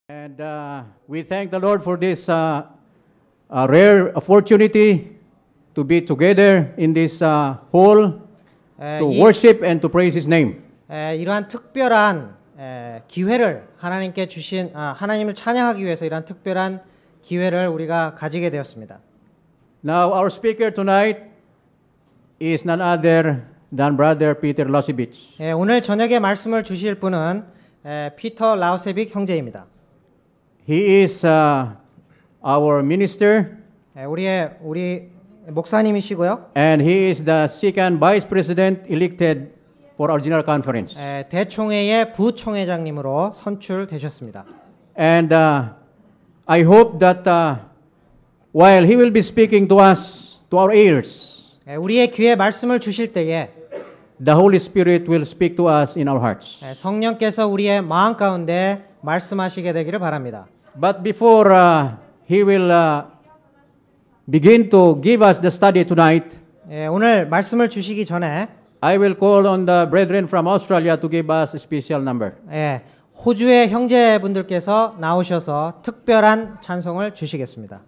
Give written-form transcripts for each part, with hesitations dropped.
And we thank the Lord for this rare opportunity to be together in this hall to worship and to praise His name. 이러한 특별한 기회를 하나님께 주신 하나님을 찬양하기 위해서 이러한 특별한 기회를 우리가 가지게 되었습니다. Now our speaker tonight is none other than Brother Peter Lausewitz. 오늘 저녁에 말씀을 주실 분은 피터 라우세빅 형제입니다. He is our minister. 우리 목사님이시고요. And he is the second vice president elected for our general conference. 대총회의 부총회장님으로 선출되셨습니다. And I hope that while he will be speaking to us, to our ears, 우리의 귀에 말씀을 주실 때에 the Holy Spirit will speak to us in our hearts. 성령께서 우리의 마음 가운데 말씀하시게 되기를 바랍니다. But before he will begin to give us the study tonight, 오늘 말씀을 주시기 전에 I will call on the brethren from Australia to give us a special number. 호주의 형제분들께서 나오셔서 특별한 찬송을 주시겠습니다.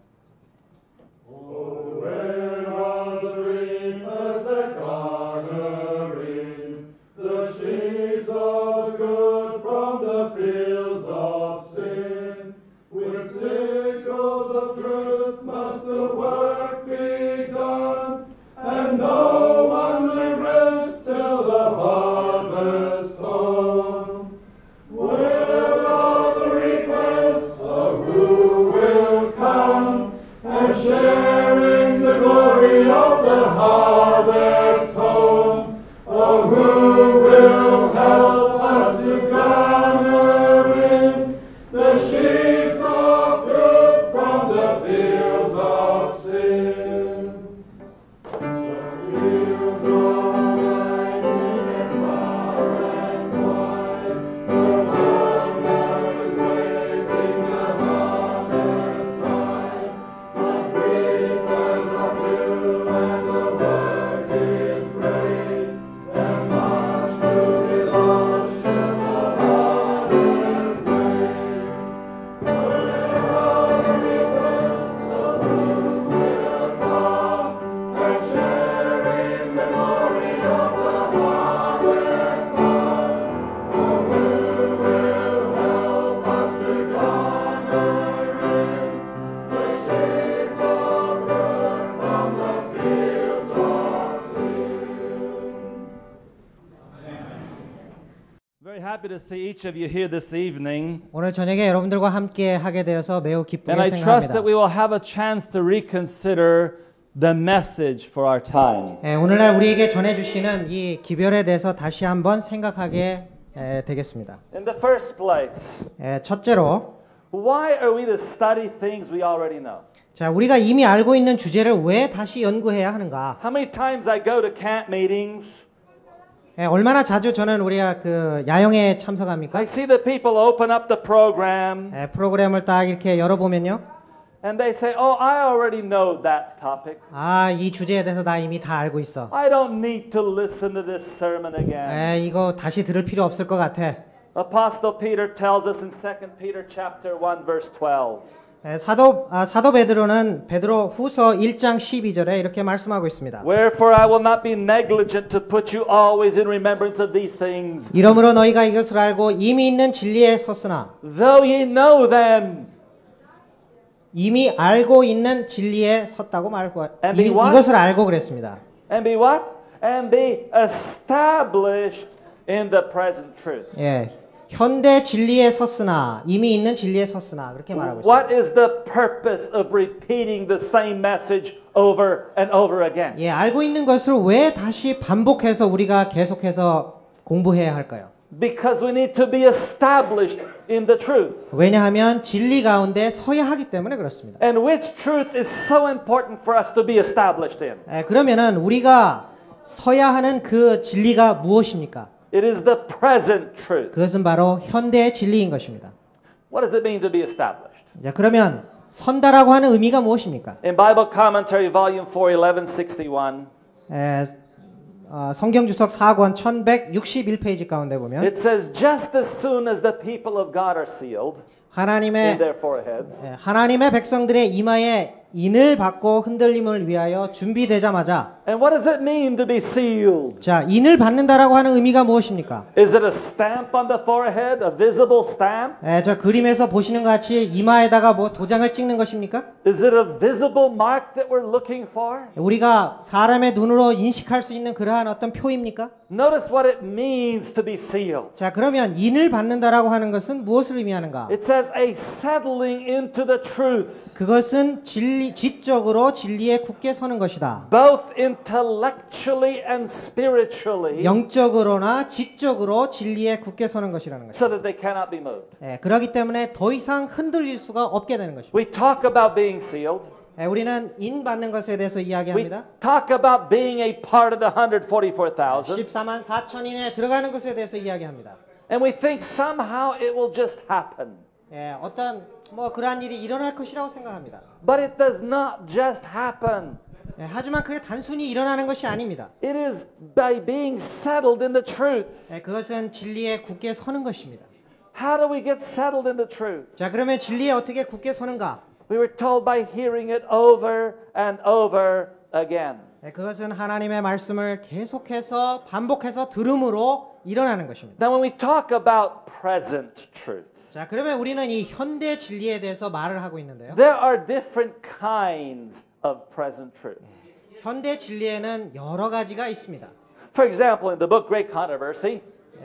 Happy to see each of you here this evening. 오늘 저녁에 여러분들과 함께 하게 되어서 매우 기쁘게 And I trust 생각합니다. that we will have a chance to reconsider the message for our time. 오늘날 우리에게 전해주시는 이 기별에 대해서 다시 한번 생각하게 되겠습니다. In the first place, 첫째로, why are we to study things we already know? 자, 우리가 이미 알고 있는 주제를 왜 다시 연구해야 하는가? How many times I go to camp meetings? 얼마나 자주 저는 우리가 그 야영에 참석합니까? I see the people open up the program. 프로그램을 딱 이렇게 열어보면요. And they say, "Oh, I already know that topic. 이 주제에 대해서 나 이미 다 알고 있어. I don't need to listen to this sermon again." 이거 다시 들을 필요 없을 것 같아. Apostle Peter tells us in 2 Peter chapter 1 verse 12. 사도 베드로는 베드로 후서 1장 12절에 이렇게 말씀하고 있습니다. Wherefore I will not be negligent to put you always in remembrance of these things. 이러므로 너희가 이것을 알고 이미 있는 진리에 섰으나 Though ye know them. 이미 알고 있는 진리에 섰다고 말고 이것을 알고 그랬습니다. And be what? And be established in the present truth. 현대 진리에 섰으나 이미 있는 진리에 섰으나 그렇게 말하고 있습니다. What is the purpose of repeating the same message over and over again? 알고 있는 것을 왜 다시 반복해서 우리가 계속해서 공부해야 할까요? Because we need to be established in the truth. 왜냐하면 진리 가운데 서야 하기 때문에 그렇습니다. And which truth is so important for us to be established in? 그러면은 우리가 서야 하는 그 진리가 무엇입니까? It is the present truth. 그것은 바로 현대의 진리인 것입니다. What does it mean to be established? 자, 그러면 선다라고 하는 의미가 무엇입니까? In Bible Commentary Volume 4, 1161, 성경 주석 4권 1161페이지 가운데 보면 it says, just as soon as the people of God are sealed, 하나님의 in their foreheads. 하나님의 백성들의 이마에 인을 받고 흔들림을 위하여 준비되자마자 And what does it mean to be sealed? 자, 인을 받는다라고 하는 의미가 무엇입니까? Is it a stamp on the forehead, a visible stamp? 저 그림에서 보시는 것 같이 이마에다가 뭐 도장을 찍는 것입니까? Is it a visible mark that we're looking for? 우리가 사람의 눈으로 인식할 수 있는 그러한 어떤 표입니까? Notice what it means to be sealed. 자, 그러면 인을 받는다라고 하는 것은 무엇을 의미하는가? It says a settling into the truth, 그것은 지적으로 진리에 굳게 서는 것이다. both intellectually and spiritually, 영적으로나 지적으로 진리에 굳게 서는 것이라는 것이다. so that they cannot be moved. 그렇기 때문에 더 이상 흔들릴 수가 없게 되는 것입니다. We talk about being sealed. 우리는 인 받는 것에 대해서 We 이야기합니다. talk about being a part of the 144,000. 14만 4천인에 들어가는 것에 대해서 이야기합니다. And we think somehow it will just happen. 어떤 뭐 그러한 일이 일어날 것이라고 생각합니다. But it does not just happen. 하지만 그게 단순히 일어나는 것이 아닙니다. It is by being settled in the truth. 그것은 진리에 굳게 서는 것입니다. How do we get settled in the truth? 자, 그러면 진리에 어떻게 굳게 서는가? We were told by hearing it over and over again. 그것은 하나님의 말씀을 계속해서 반복해서 들음으로 일어나는 것입니다. Now when we talk about present truth, 자, 그러면 우리는 이 현대 진리에 대해서 말을 하고 있는데요. there are different kinds of present truth. 현대 진리에는 여러 가지가 있습니다. For example, in the book Great Controversy,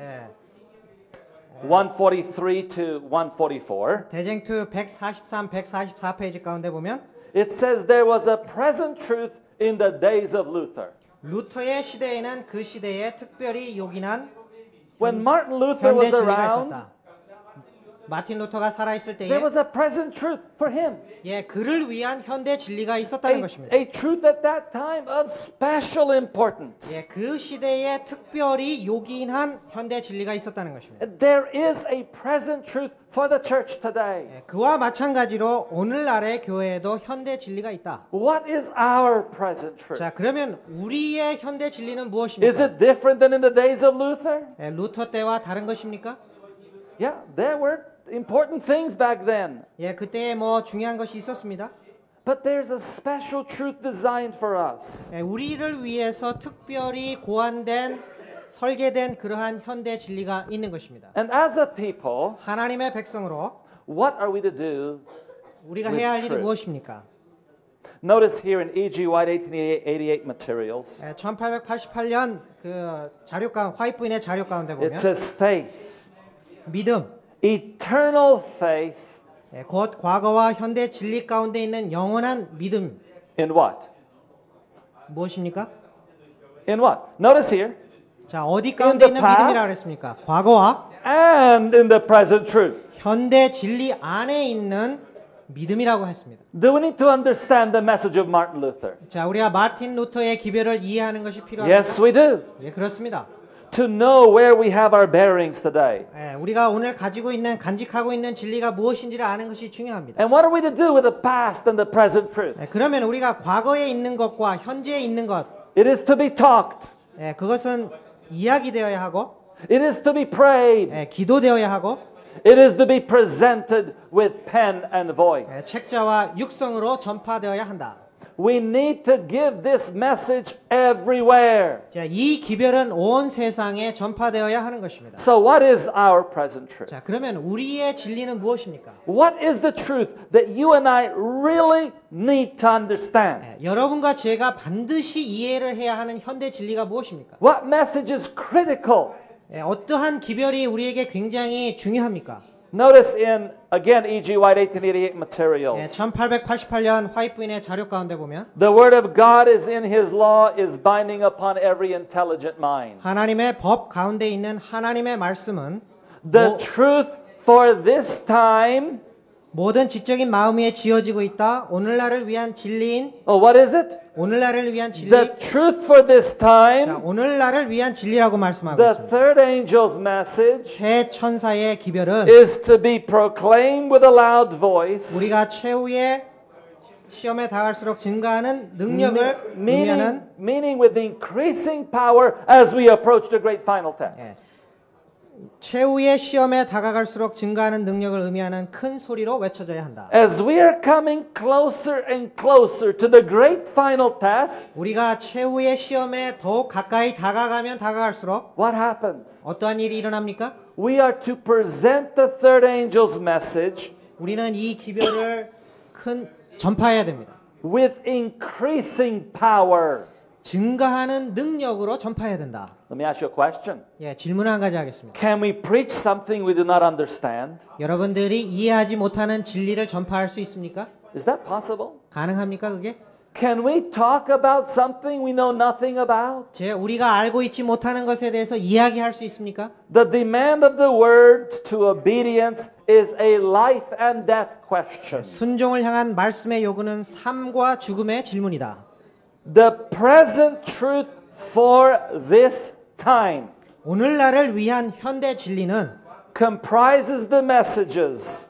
143 to 144, 대쟁투 143, 144페이지 가운데 보면 it says there was a present truth in the days of Luther. 루터의 시대에는 그 시대에 특별히 요긴한 When Martin Luther 현대 was 진리가 around, 있었다. 마틴 루터가 살아있을 때에 there was a present truth for him. 그를 위한 현대 진리가 있었다는 것입니다. A truth at that time of special importance. 그 시대에 특별히 요긴한 현대 진리가 있었다는 것입니다. There is a present truth for the church today. 그와 마찬가지로 오늘날의 교회에도 현대 진리가 있다. What is our present truth? 자, 그러면 우리의 현대 진리는 Is 무엇입니까? it different than in the days of Luther? 루터 때와 다른 것입니까? Yeah, there were important things back then. 그때에 뭐 중요한 것이 있었습니다. But there's a special truth designed for us. 우리를 위해서 특별히 고안된 설계된 그러한 현대 진리가 있는 것입니다. And as a people, 하나님의 백성으로 what are we to do? 우리가 with 해야 할 일이 truth? 무엇입니까? Notice here in E.G. White 1888 materials, 1888년 그 자료 가운데 화이트 부인의 자료 가운데 it 보면 says faith, 믿음, eternal faith 곧 과거와 현대 진리 가운데 있는 영원한 믿음 in what? 무엇입니까? In what? Notice here, 자, 어디 가운데 the 있는 past? 믿음이라고 그랬습니까? 과거와 and in the present truth. 현대 진리 안에 있는 믿음이라고 했습니다. Do we need to understand the message of Martin Luther? 자, 우리가 마틴 루터의 기별을 이해하는 것이 필요합니다. Yes, we do. 그렇습니다. To know where we have our bearings today. 우리가 오늘 가지고 있는 간직하고 있는 진리가 무엇인지를 아는 것이 중요합니다. And what are we to do with the past and the present truth? 그러면 우리가 과거에 있는 것과 현재에 있는 것, It is to be talked. 그것은 이야기되어야 하고, It is to be prayed. 기도되어야 하고, It is to be presented with pen and voice. 책자와 육성으로 전파되어야 한다. We need to give this message everywhere. 자, 이 기별은 온 세상에 전파되어야 하는 것입니다. So what is our present truth? 자, 그러면 우리의 진리는 무엇입니까? What is the truth that you and I really need to understand? 여러분과 제가 반드시 이해를 해야 하는 현대 진리가 무엇입니까? What message is critical? 어떠한 기별이 우리에게 굉장히 중요합니까? Notice in, again, E.G. White 1888 materials. 1888년 화이트 부인의 자료 가운데 보면 The word of God is in his law is binding upon every intelligent mind. 하나님의 법 가운데 있는 하나님의 말씀은 The truth for this time. 모든 지적인 마음 위에 지어지고 있다. 오늘날을 위한 진리인 Oh, what is it? 오늘날을 위한 진리. The truth for this 자, time. 오늘날을 위한 진리라고 말씀하고 The 있습니다. third angel's message 최천사의 기별은 is to be proclaimed with a loud voice. 우리가 최후의 시험에 당할수록 증가하는 능력을 의미하는 Meaning with increasing power as we approach the great final test. 최후의 시험에 다가갈수록 증가하는 능력을 의미하는 큰 소리로 외쳐져야 한다. As we are coming closer and closer to the great final test, 우리가 최후의 시험에 더욱 가까이 다가가면 다가갈수록 what happens? 어떠한 일이 일어납니까? We are to present the third angel's message 우리는 이 기별을 전파해야 됩니다. with increasing power. 증가하는 능력으로 전파해야 된다. Let me ask you a question. 예, 질문을 한 가지 하겠습니다. Can we preach something we do not understand? 여러분들이 이해하지 못하는 진리를 전파할 수 있습니까? Is that possible? 가능합니까 그게? Can we talk about something we know nothing about? 우리가 알고 있지 못하는 것에 대해서 이야기할 수 있습니까? The demand of the word to obedience is a life and death question. 순종을 향한 말씀의 요구는 삶과 죽음의 질문이다. The present truth for this time 오늘날을 위한 현대 진리는 comprises the messages.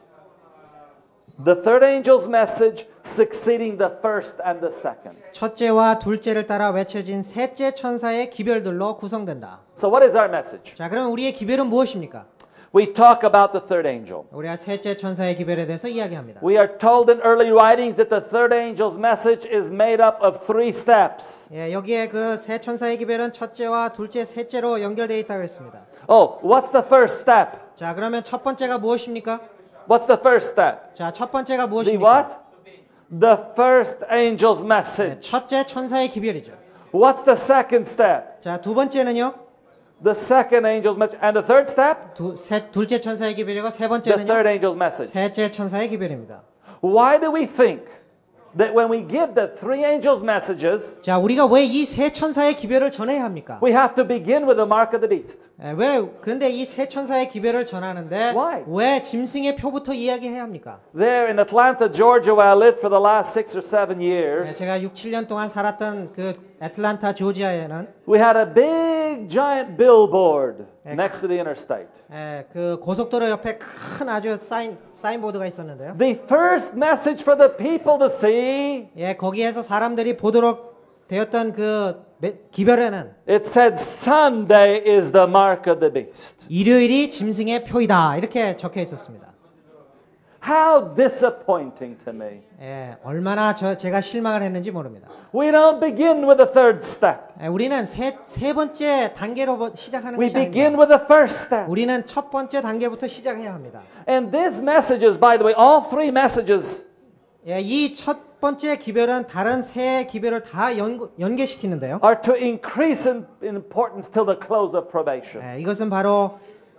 The third angel's message succeeding the first and the second. 첫째와 둘째를 따라 외쳐진 셋째 천사의 기별들로 구성된다. So what is our message? 자, 그럼 우리의 기별은 무엇입니까? We talk about the third angel. 우리가 셋째 천사의 기별에 대해서 이야기합니다. We are told in early writings that the third angel's message is made up of 3 steps. 예, 여기에 그 세 천사의 기별은 첫째와 둘째, 셋째로 연결되어 있다고 했습니다. Oh, what's the first step? 자, 그러면 첫 번째가 무엇입니까? What's the first step? 자, 첫 번째가 The 무엇입니까? what? The first angel's 네, message. 첫째 천사의 기별이죠. What's the second step? 자, 두 번째는요? The second angel's message. And the third step? 둘째 천사의 기별이고 세 The 번째는요? third angel's message. 셋째 천사의 기별입니다. Why do we think that when we give the 3 angels' messages, 자, 우리가 왜 이 세 천사의 기별을 전해야 합니까? we have to begin with the mark of the beast? 그런데 이 세 천사의 기별을 전하는데 Why? 왜 짐승의 표부터 이야기해야 합니까? There in Atlanta, Georgia, where I lived for the last 6 or 7 years, 제가 6, 7년 동안 살았던 그 애틀란타 조지아에는 we had a big giant billboard next to the interstate. 그 고속도로 옆에 큰 아주 사인보드가 있었는데요. The first message for the people to see, 예, 거기에서 사람들이 보도록 되었던 그 기별에는 it said Sunday is the mark of the beast. 일요일이 짐승의 표이다 이렇게 적혀 있었습니다. How disappointing to me. 예, 얼마나 제가 실망을 했는지 모릅니다. We don't begin with the third step. 우리는 세 번째 단계로 시작하는 We 것이 아닙니다. begin with the first step. 우리는 첫 번째 단계부터 시작해야 합니다. And these messages, by the way, all 3 messages 예, 이 첫 번째 기별은 다른 세 기별을 다 연계시키는데요. are to increase in importance till the close of probation. 예, 이것은 바로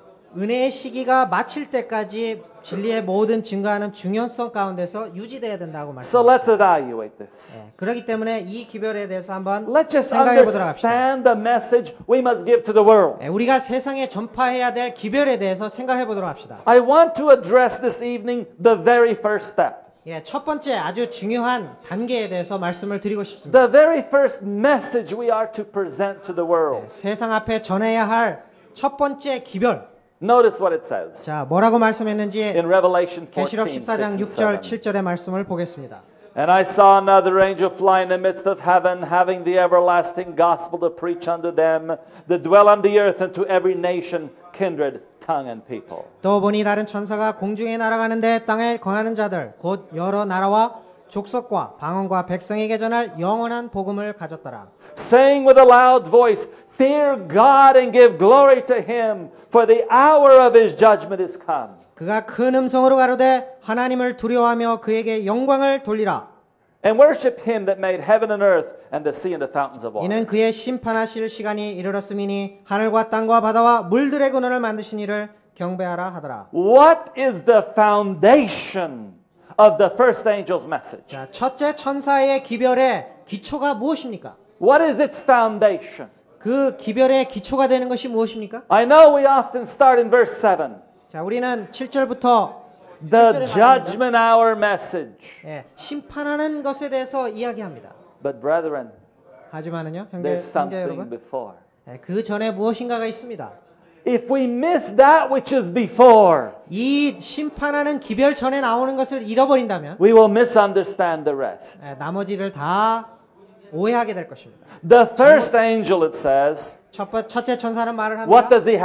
은혜의 시기가 마칠 때까지 진리의 모든 증가하는 중요성 가운데서 유지돼야 된다고 So let's 말씀드렸습니다. evaluate this. 예, 그렇기 때문에 이 기별에 대해서 한번 Let's just 생각해 보도록 합시다. understand the message we must give to the world. 예, 우리가 세상에 전파해야 될 기별에 대해서 생각해 보도록 합시다. I want to address this evening the very first step. 예, 첫 번째 아주 중요한 단계에 대해서 말씀을 드리고 싶습니다. The very first message we are to present to the world. 세상 앞에 전해야 할 첫 번째 기별. Notice what it says 자, 뭐라고 말씀했는지 in Revelation 14, 계시록 6 14장 and 6절 7. 7절의 말씀을 보겠습니다. And I saw another angel fly in the midst of heaven, having the everlasting gospel to preach unto them that dwell on the earth, and to every nation, kindred, tongue, and people. 또 보니 다른 천사가 공중에 날아가는데 땅에 거하는 자들 곧 여러 나라와 족속과 방언과 백성에게 전할 영원한 복음을 가졌더라. Saying with a loud voice, Fear God and give glory to him, for the hour of his judgment is come. 그가 큰 음성으로 가로되 하나님을 두려워하며 그에게 영광을 돌리라. And worship him that made heaven and earth and the sea and the fountains of water. 이는 그의 심판하실 시간이 이르렀음이니 하늘과 땅과 바다와 물들의 근원을 만드신 이를 경배하라 하더라. What is the foundation of the first angel's message? 자, 첫째 천사의 기별의 기초가 무엇입니까? What is its foundation? 그 기별의 기초가 되는 것이 무엇입니까? I know we often start in verse 7. 자, 우리는 7절부터 The judgment hour message. 예, 심판하는 것에 대해서 이야기합니다. But brethren, 하지만은요, there's 형제 something 여러분, before. 예, 그 전에 무엇인가가 있습니다. If we miss that which is before, 이 심판하는 기별 전에 나오는 것을 잃어버린다면 we will misunderstand the rest. 예, 나머지를 다 오해하게 될 것입니다. The first angel, it says, 첫째 천사는 말을 what 합니다. does he have?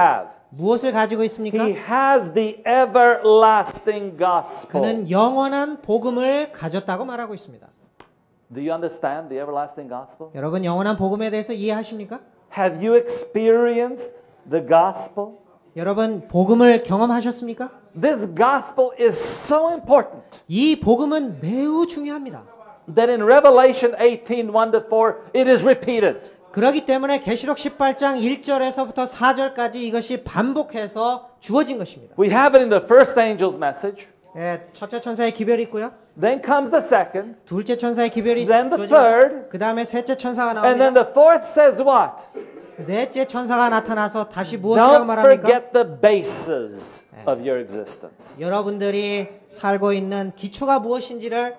무엇을 가지고 있습니까? He has the everlasting gospel. 그는 영원한 복음을 가졌다고 말하고 있습니다. Do you understand the everlasting gospel? 여러분 영원한 복음에 대해서 이해하십니까? Have you experienced the gospel? 여러분 복음을 경험하셨습니까? This gospel is so important 이 복음은 매우 중요합니다. that in Revelation 18:1-4 it is repeated. 그렇기 때문에 계시록 18장 1절에서부터 4절까지 이것이 반복해서 주어진 것입니다. We have it in the first angel's message. 예, 첫째 천사의 기별이 있고요. Then comes the second. 둘째 천사의 기별이 Then the 주어집니다. third. 그 다음에 셋째 천사가 And then 나옵니다. the fourth says what? 넷째 천사가 나타나서 다시 무엇이라고 Don't 말합니까? forget the bases of your existence. 여러분들이 살고 있는 기초가 무엇인지를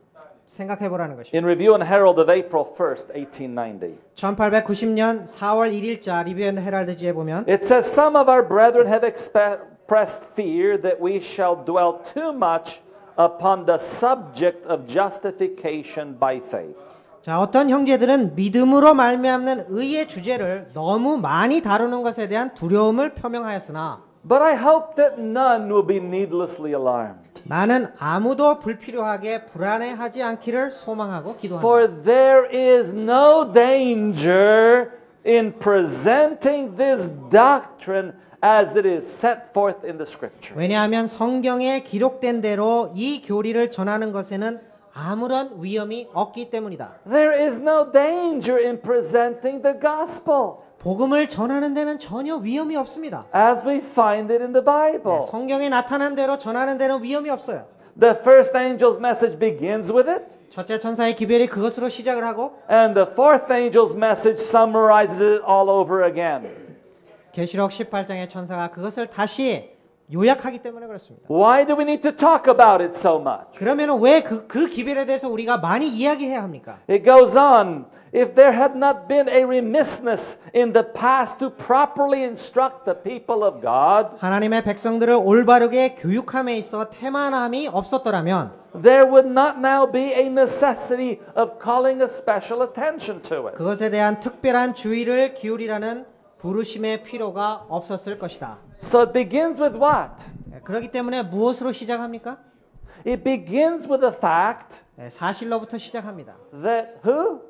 생각해 보라는 것입니다. In Review and Herald of April 1st, 1890, 1890년 4월 1일자 리뷰 앤 헤럴드지에 보면 it says, Some of our brethren have expressed fear that we shall dwell too much upon the subject of justification by faith. 자, 어떤 형제들은 믿음으로 말미암는 의의 주제를 너무 많이 다루는 것에 대한 두려움을 표명하였으나 But I hope that none will be needlessly alarmed. 나는 아무도 불필요하게 불안해하지 않기를 소망하고 기도한다. For there is no danger in presenting this doctrine as it is set forth in the scriptures. 왜냐하면 성경에 기록된 대로 이 교리를 전하는 것에는 아무런 위험이 없기 때문이다. There is no danger in presenting the gospel 복음을 전하는 데는 전혀 위험이 없습니다. as we find it in the Bible. 성경에 나타난 대로 전하는 데는 위험이 없어요. The first angel's message begins with it, 첫째 천사의 기별이 그것으로 시작을 하고 and the fourth angel's message summarizes it all over again. 계시록 18장의 천사가 그것을 다시 요약하기 때문에 그렇습니다. Why do we need to talk about it so much? 그러면 왜 그 기별에 대해서 우리가 많이 이야기해야 합니까? It goes on. If there had not been a remissness in the past to properly instruct the people of God, 하나님의 백성들을 올바르게 교육함에 있어 태만함이 없었더라면 there would not now be a necessity of calling a special attention to it. 그것에 대한 특별한 주의를 기울이라는 부르심의 필요가 없었을 것이다. So it begins with what? 그렇기 때문에 무엇으로 시작합니까? It begins with the fact 사실로부터 시작합니다. that who?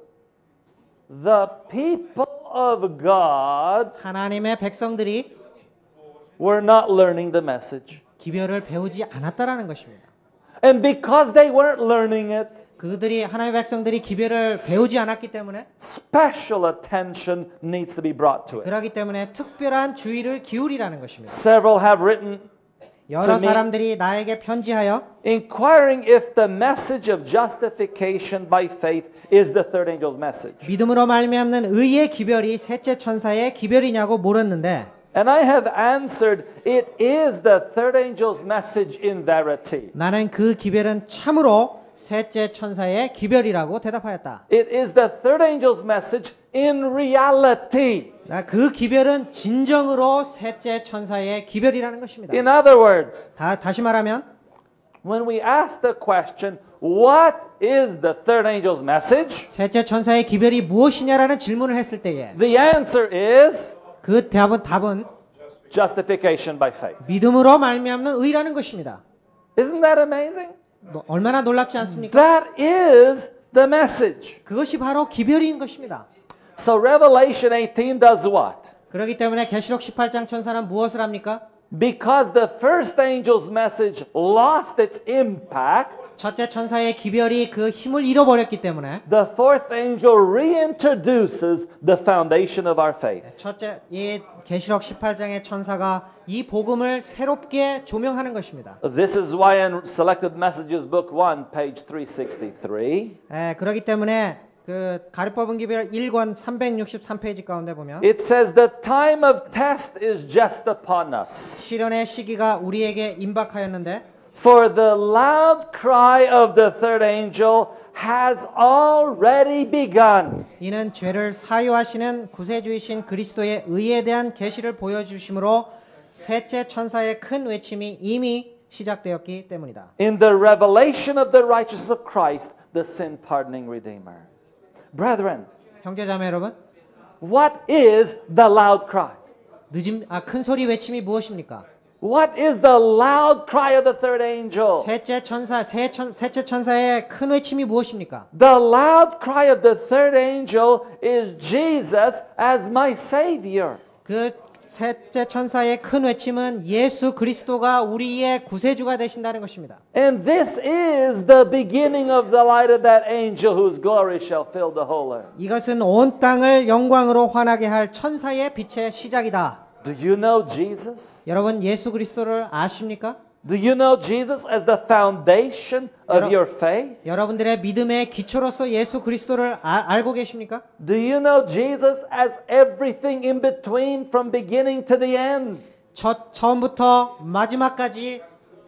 The people of God 하나님의 백성들이 were not learning the message. 기별을 배우지 않았다라는 것입니다. And because they weren't learning it, 그들이 하나님의 백성들이 기별을 배우지 않았기 때문에 special attention needs to be brought to it. 그렇기 때문에 특별한 주의를 기울이라는 것입니다. Several have written 여러 me- 사람들이 나에게 편지하여 inquiring if the message of justification by faith is the third angel's message. 믿음으로 말미암는 의의 기별이 셋째 천사의 기별이냐고 물었는데 And I have answered, it is the third angel's message in verity. 나는 그 기별은 참으로 셋째 천사의 기별이라고 대답하였다. It is the third angel's message in reality. 그 기별은 진정으로 셋째 천사의 기별이라는 것입니다. In other words, 다시 말하면 when we ask the question, what is the third angel's message? 셋째 천사의 기별이 무엇이냐라는 질문을 했을 때에 The answer is 그 답은 justification by faith. 믿음으로 말미암는 의라는 것입니다. Isn't that amazing? 얼마나 놀랍지 않습니까? That is the message. 그것이 바로 기별인 것입니다. So Revelation 18 does what? 그렇기 때문에 계시록 18장 천사는 무엇을 합니까? Because the first angel's message lost its impact, 첫째 천사의 기별이 그 힘을 잃어버렸기 때문에 the fourth angel reintroduces the foundation of our faith. 첫째 이 계시록 18장의 천사가 이 복음을 새롭게 조명하는 것입니다. This is why in Selected Messages Book 1, page 363, 그렇기 때문에 그 가르법은 기별 1권 363페이지 가운데 보면 it says the time of test is just upon us. 시련의 시기가 우리에게 임박하였는데 For the loud cry of the third angel has already begun. 이는 죄를 사유하시는 구세주이신 그리스도의 의에 대한 계시를 보여주심으로 셋째 천사의 큰 외침이 이미 시작되었기 때문이다. In the revelation of the righteousness of Christ, the sin-pardoning Redeemer. Brethren, 형제자매 여러분, what is the loud cry? 큰 소리 외침이 무엇입니까? What is the loud cry of the third angel? 셋째 천사의 큰 외침이 무엇입니까? The loud cry of the third angel is Jesus as my Savior. 그 셋째 천사의 큰 외침은 예수 그리스도가 우리의 구세주가 되신다는 것입니다. And this is the beginning of the light of that angel whose glory shall fill the whole earth. 이것은 온 땅을 영광으로 환하게 할 천사의 빛의 시작이다. Do you know Jesus? 여러분 예수 그리스도를 아십니까? Do you know Jesus as the foundation of your faith? 여러분들의 믿음의 기초로서 예수 그리스도를 알고 계십니까? Do you know Jesus as everything in between from beginning to the end? 처음부터 마지막까지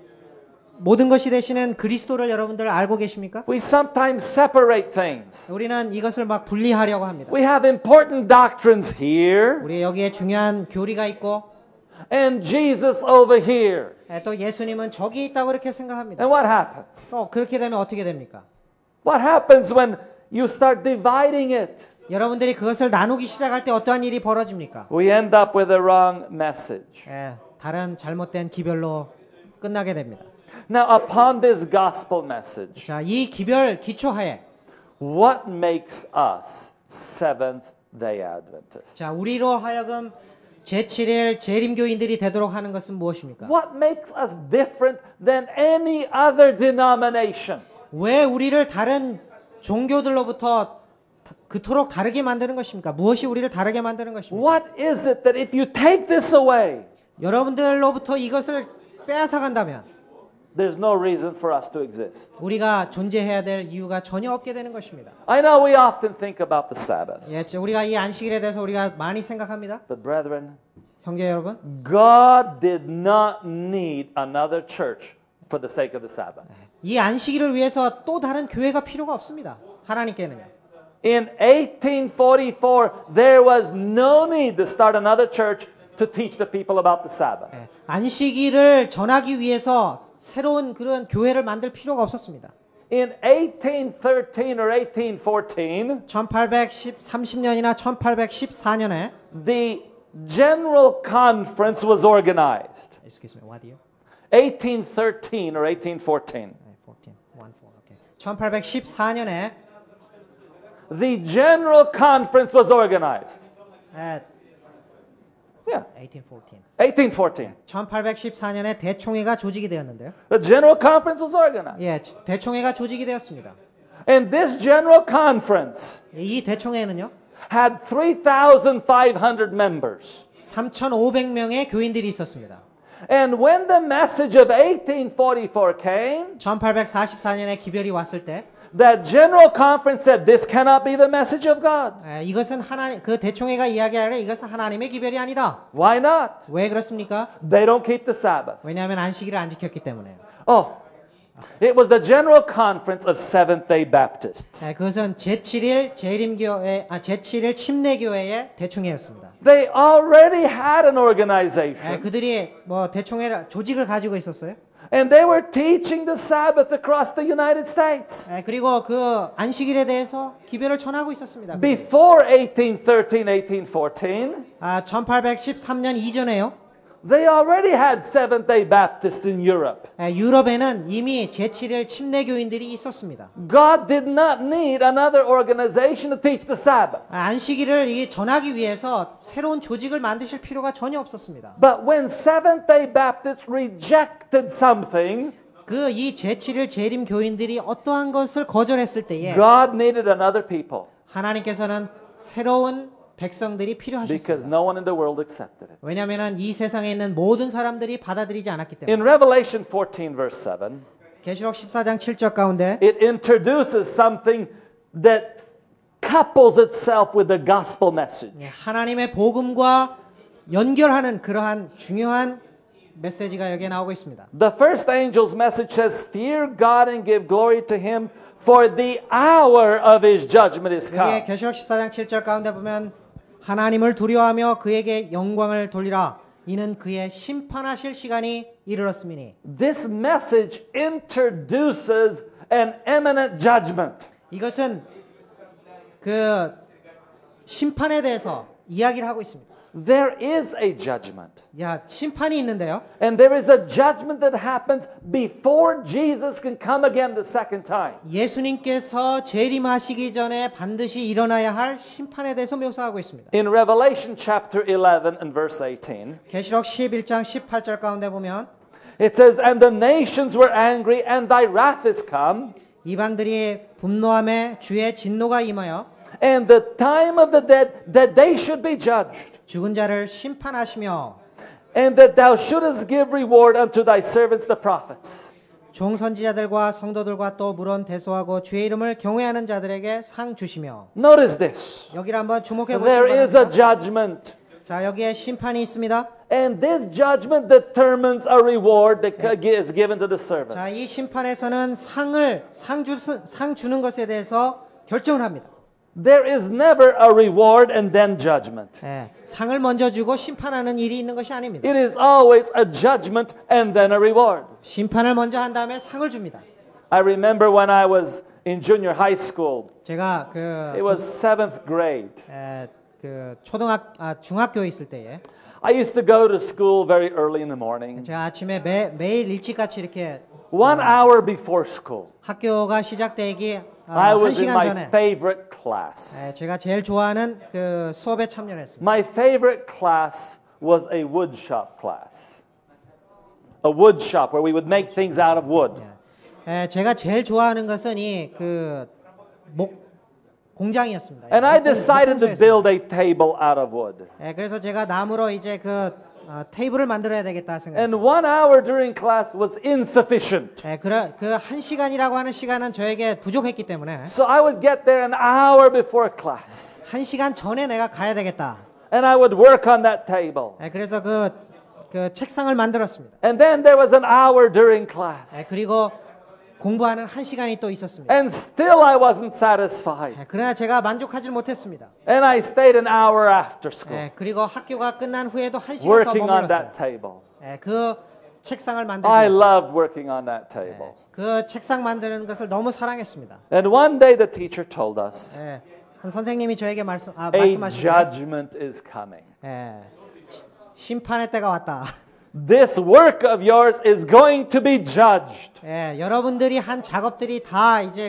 모든 것이 되시는 그리스도를 여러분들 알고 계십니까? We sometimes separate things. 우리는 이것을 막 분리하려고 합니다. We have important doctrines here 우리 여기에 중요한 교리가 있고 and Jesus over here. 또 예수님은 저기 있다고 그렇게 생각합니다. And what happens? 또 그렇게 되면 어떻게 됩니까? What happens when you start dividing it? 여러분들이 그것을 나누기 시작할 때 어떠한 일이 벌어집니까? We end up with the wrong message. 다른 잘못된 기별로 끝나게 됩니다. Now, upon this gospel message, 자, 이 기별 기초하에 what makes us Seventh-day Adventists? 자, 우리로 하여금 제7일 재림교인들이 되도록 하는 것은 무엇입니까? What makes us different than any other denomination? 왜 우리를 다른 종교들로부터 그토록 다르게 만드는 것입니까? 무엇이 우리를 다르게 만드는 것입니까? What is it that if you take this away, 여러분들로부터 이것을 빼앗아 간다면 there's no reason for us to exist? 우리가 존재해야 될 이유가 전혀 없게 되는 것입니다. I know we often think about the Sabbath, 우리가 이 안식일에 대해서 우리가 많이 생각합니다. but brethren, 형제 여러분, God did not need another church for the sake of the Sabbath. 이 안식일을 위해서 또 다른 교회가 필요가 없습니다. 하나님께는요. In 1844, there was no need to start another church to teach the people about the Sabbath. 안식일을 전하기 위해서 새로운 그런 교회를 만들 필요가 없었습니다. In 1813 or 1814, 1830년이나 1814년에 the General Conference was organized. Excuse me, what year? 1813 or 1814. 1814년에 The General Conference was organized. Yeah, 1814. 1814. 1814년에 대총회가 조직이 되었는데요. The General Conference was organized. 대총회가 조직이 되었습니다. And this General Conference 이 대총회는요. had 3,500 members. 3,500명의 교인들이 있었습니다. And when the message of 1844 came, 1844년에 기별이 왔을 때 that General Conference said, this cannot be the message of God. 이것은 그 대총회가 이야기하려 이것은 하나님의 기별이 아니다. Why not? 왜 그렇습니까? They don't keep the Sabbath. 왜냐하면 안식일을 안 지켰기 때문에요. Oh, it was the General Conference of Seventh-day Baptists. 그것은 제7일 재림교회, 제7일 침례교회의 대총회였습니다. They already had an organization. 그들이 대총회 조직을 가지고 있었어요. And they were teaching the Sabbath across the United States. 그리고 그 안식일에 대해서 기별을 전하고 있었습니다. Before 1813, 1814, 1813년 이전에요. they already had Seventh-day Baptists in Europe. 유럽에는 이미 제7일 침례교인들이 있었습니다. God did not need another organization to teach the Sabbath. 안식일을 전하기 위해서 새로운 조직을 만드실 필요가 전혀 없었습니다. But when Seventh-day Baptists rejected something, 이 제7일 재림 교인들이 어떠한 것을 거절했을 때에 God needed another people 하나님께서는 새로운 백성들이 because 필요하셨습니다. no one in the world accepted it. 왜냐하면 이 세상에 있는 모든 사람들이 받아들이지 않았기 때문에. In Revelation 14 verse 7, 계시록 14장 7절 가운데 it introduces something that couples itself with the gospel message. 하나님의 복음과 연결하는 그러한 중요한 메시지가 여기에 나오고 있습니다. The first angel's message says, "Fear God and give glory to Him, for the hour of His judgment is 여기에 come." 계시록 14장 7절 가운데 보면 하나님을 두려워하며 그에게 영광을 돌리라. 이는 그의 심판하실 시간이 이르렀음이니. This message introduces an imminent judgment. 이것은 그 심판에 대해서 이야기를 하고 있습니다. there is a judgment. 야, 심판이 있는데요. And there is a judgment that happens before Jesus can come again the second time. 예수님께서 재림하시기 전에 반드시 일어나야 할 심판에 대해서 묘사하고 있습니다. In Revelation chapter 11 and verse 18, 계시록 11장 18절 가운데 보면 it says, And the nations were angry, and thy wrath is come, 이방들이 분노함에 주의 진노가 임하여 and the time of the dead, that they should be judged, 죽은 자를 심판하시며 and that thou shouldest give reward unto thy servants the prophets. 종 선지자들과 성도들과 또 물론 대소하고 주의 이름을 경외하는 자들에게 상 주시며. Notice this. 여기를 한번 주목해 There 보시기 is a 바랍니다. judgment. 자, 여기에 심판이 있습니다. And this judgment determines a reward that is given to the servants. 자, 이 심판에서는 상 주는 것에 대해서 결정을 합니다. There is never a reward and then judgment. 예, 상을 먼저 주고 심판하는 일이 있는 것이 아닙니다. It is always a judgment and then a reward. 심판을 먼저 한 다음에 상을 줍니다. I remember when I was in junior high school. 제가 It was 7th grade. 중학교에 있을 때에 I used to go to school very early in the morning. 제가 아침에 매일 일찍같이 이렇게 1 hour before school. 학교가 시작되기 I 한 was in 시간 my 전에 favorite class. 제가 제일 좋아하는 그 수업에 참여했습니다. My favorite class was a wood shop class. A wood shop where we would make things out of wood. 제가 제일 좋아하는 것은 공장이었습니다. And I decided to build a table out of wood. 그래서 제가 나무로 이제 테이블을 만들어야 되겠다 And 생각했어요. 1 hour during class was insufficient. 그 한 시간이라고 하는 시간은 저에게 부족했기 때문에 So I would get there an hour before class. 한 시간 전에 내가 가야 되겠다. And I would work on that table. 그래서 그 책상을 만들었습니다. And then there was an hour during class. 그리고 공부하는 한 시간이 또 있었습니다. And still I wasn't satisfied. 그러나 제가 만족하지 못했습니다. And I stayed an hour after school 그리고 학교가 끝난 후에도 한 시간 더 working on that 머물렀어요. table. 그 책상을 I 만들기 위해서. loved working on that table. 그 책상 만드는 것을 너무 사랑했습니다. And one day the teacher told us, 한 선생님이 저에게 a 말씀하시기를 judgment is coming. 심판의 때가 왔다. This work of yours is going to be judged. 여러분들이 한 작업들이 다 이제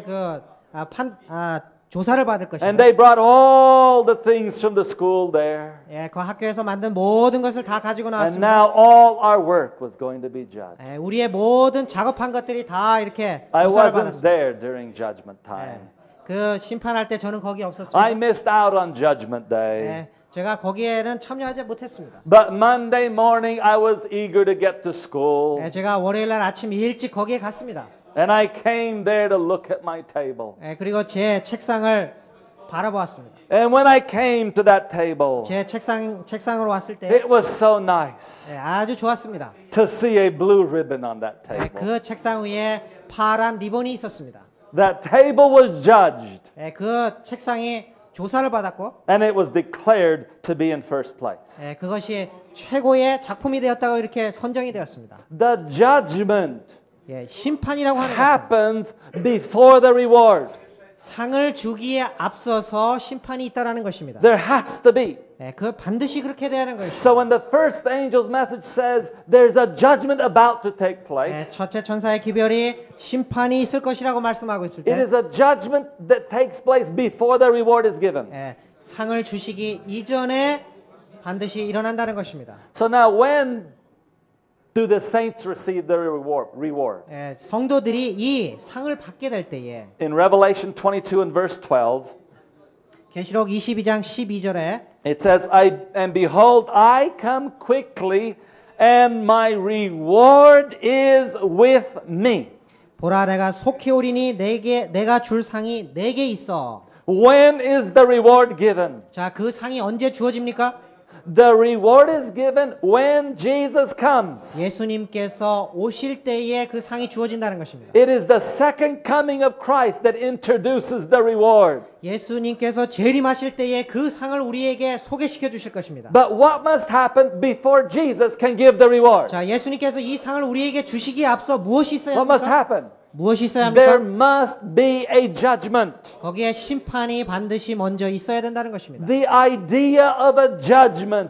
조사를 받을 And 것입니다. they brought all the things from the school there. 그 학교에서 만든 모든 것을 다 가지고 And 나왔습니다. now all our work was going to be judged. 우리의 모든 작업한 것들이 다 이렇게 I 조사를 wasn't 받았습니다. there during judgment time. 그 심판할 때 저는 거기 I 없었습니다. missed out on judgment day. 제가 거기에는 참여하지 못했습니다. But Monday morning I was eager to get to school. 제가 월요일 날 아침 일찍 거기에 갔습니다. And I came there to look at my table. 그리고 제 책상을 바라보았습니다. And when I came to that table, 제 책상으로 왔을 때 it was so nice 아주 좋았습니다. to see a blue ribbon on that table. 그 책상 위에 파란 리본이 있었습니다. That table was judged 그 책상이 조사를 받았고 and it was declared to be in first place. 그것이 최고의 작품이 되었다고 이렇게 선정이 되었습니다. The judgment 심판이라고 하는 것은 happens before the reward. 상을 주기에 앞서서 심판이 있다라는 것입니다. There has to be. 그 반드시 그렇게 돼야 하는 것입니다. So when the first angel's message says there's a judgment about to take place, 첫째 천사의 기별이 심판이 있을 것이라고 말씀하고 있을 it 때 is a judgment that takes place before the reward is given. 상을 주시기 이전에 반드시 일어난다는 것입니다. So now when do the saints receive their reward? 성도들이 이 상을 받게 될 때에 In Revelation 22 and verse 12, 계시록 22장 12절에 it says, And behold, I come quickly, and my reward is with me. 보라 내가 속히 오리니 내가 줄 상이 내게 있어. When is the reward given? 자, 그 상이 언제 주어집니까? The reward is given when Jesus comes. 예수님께서 오실 때에 그 상이 주어진다는 것입니다. It is the second coming of Christ that introduces the reward. 예수님께서 재림하실 때에 그 상을 우리에게 소개시켜 주실 것입니다. But what must happen before Jesus can give the reward? 자, 예수님께서 이 상을 우리에게 주시기에 앞서 무엇이 있어야 What must 합니까? happen? 무엇이 있어야 There 합니까? must be a judgment. 거기에 심판이 반드시 먼저 있어야 된다는 것입니다. The idea of a judgment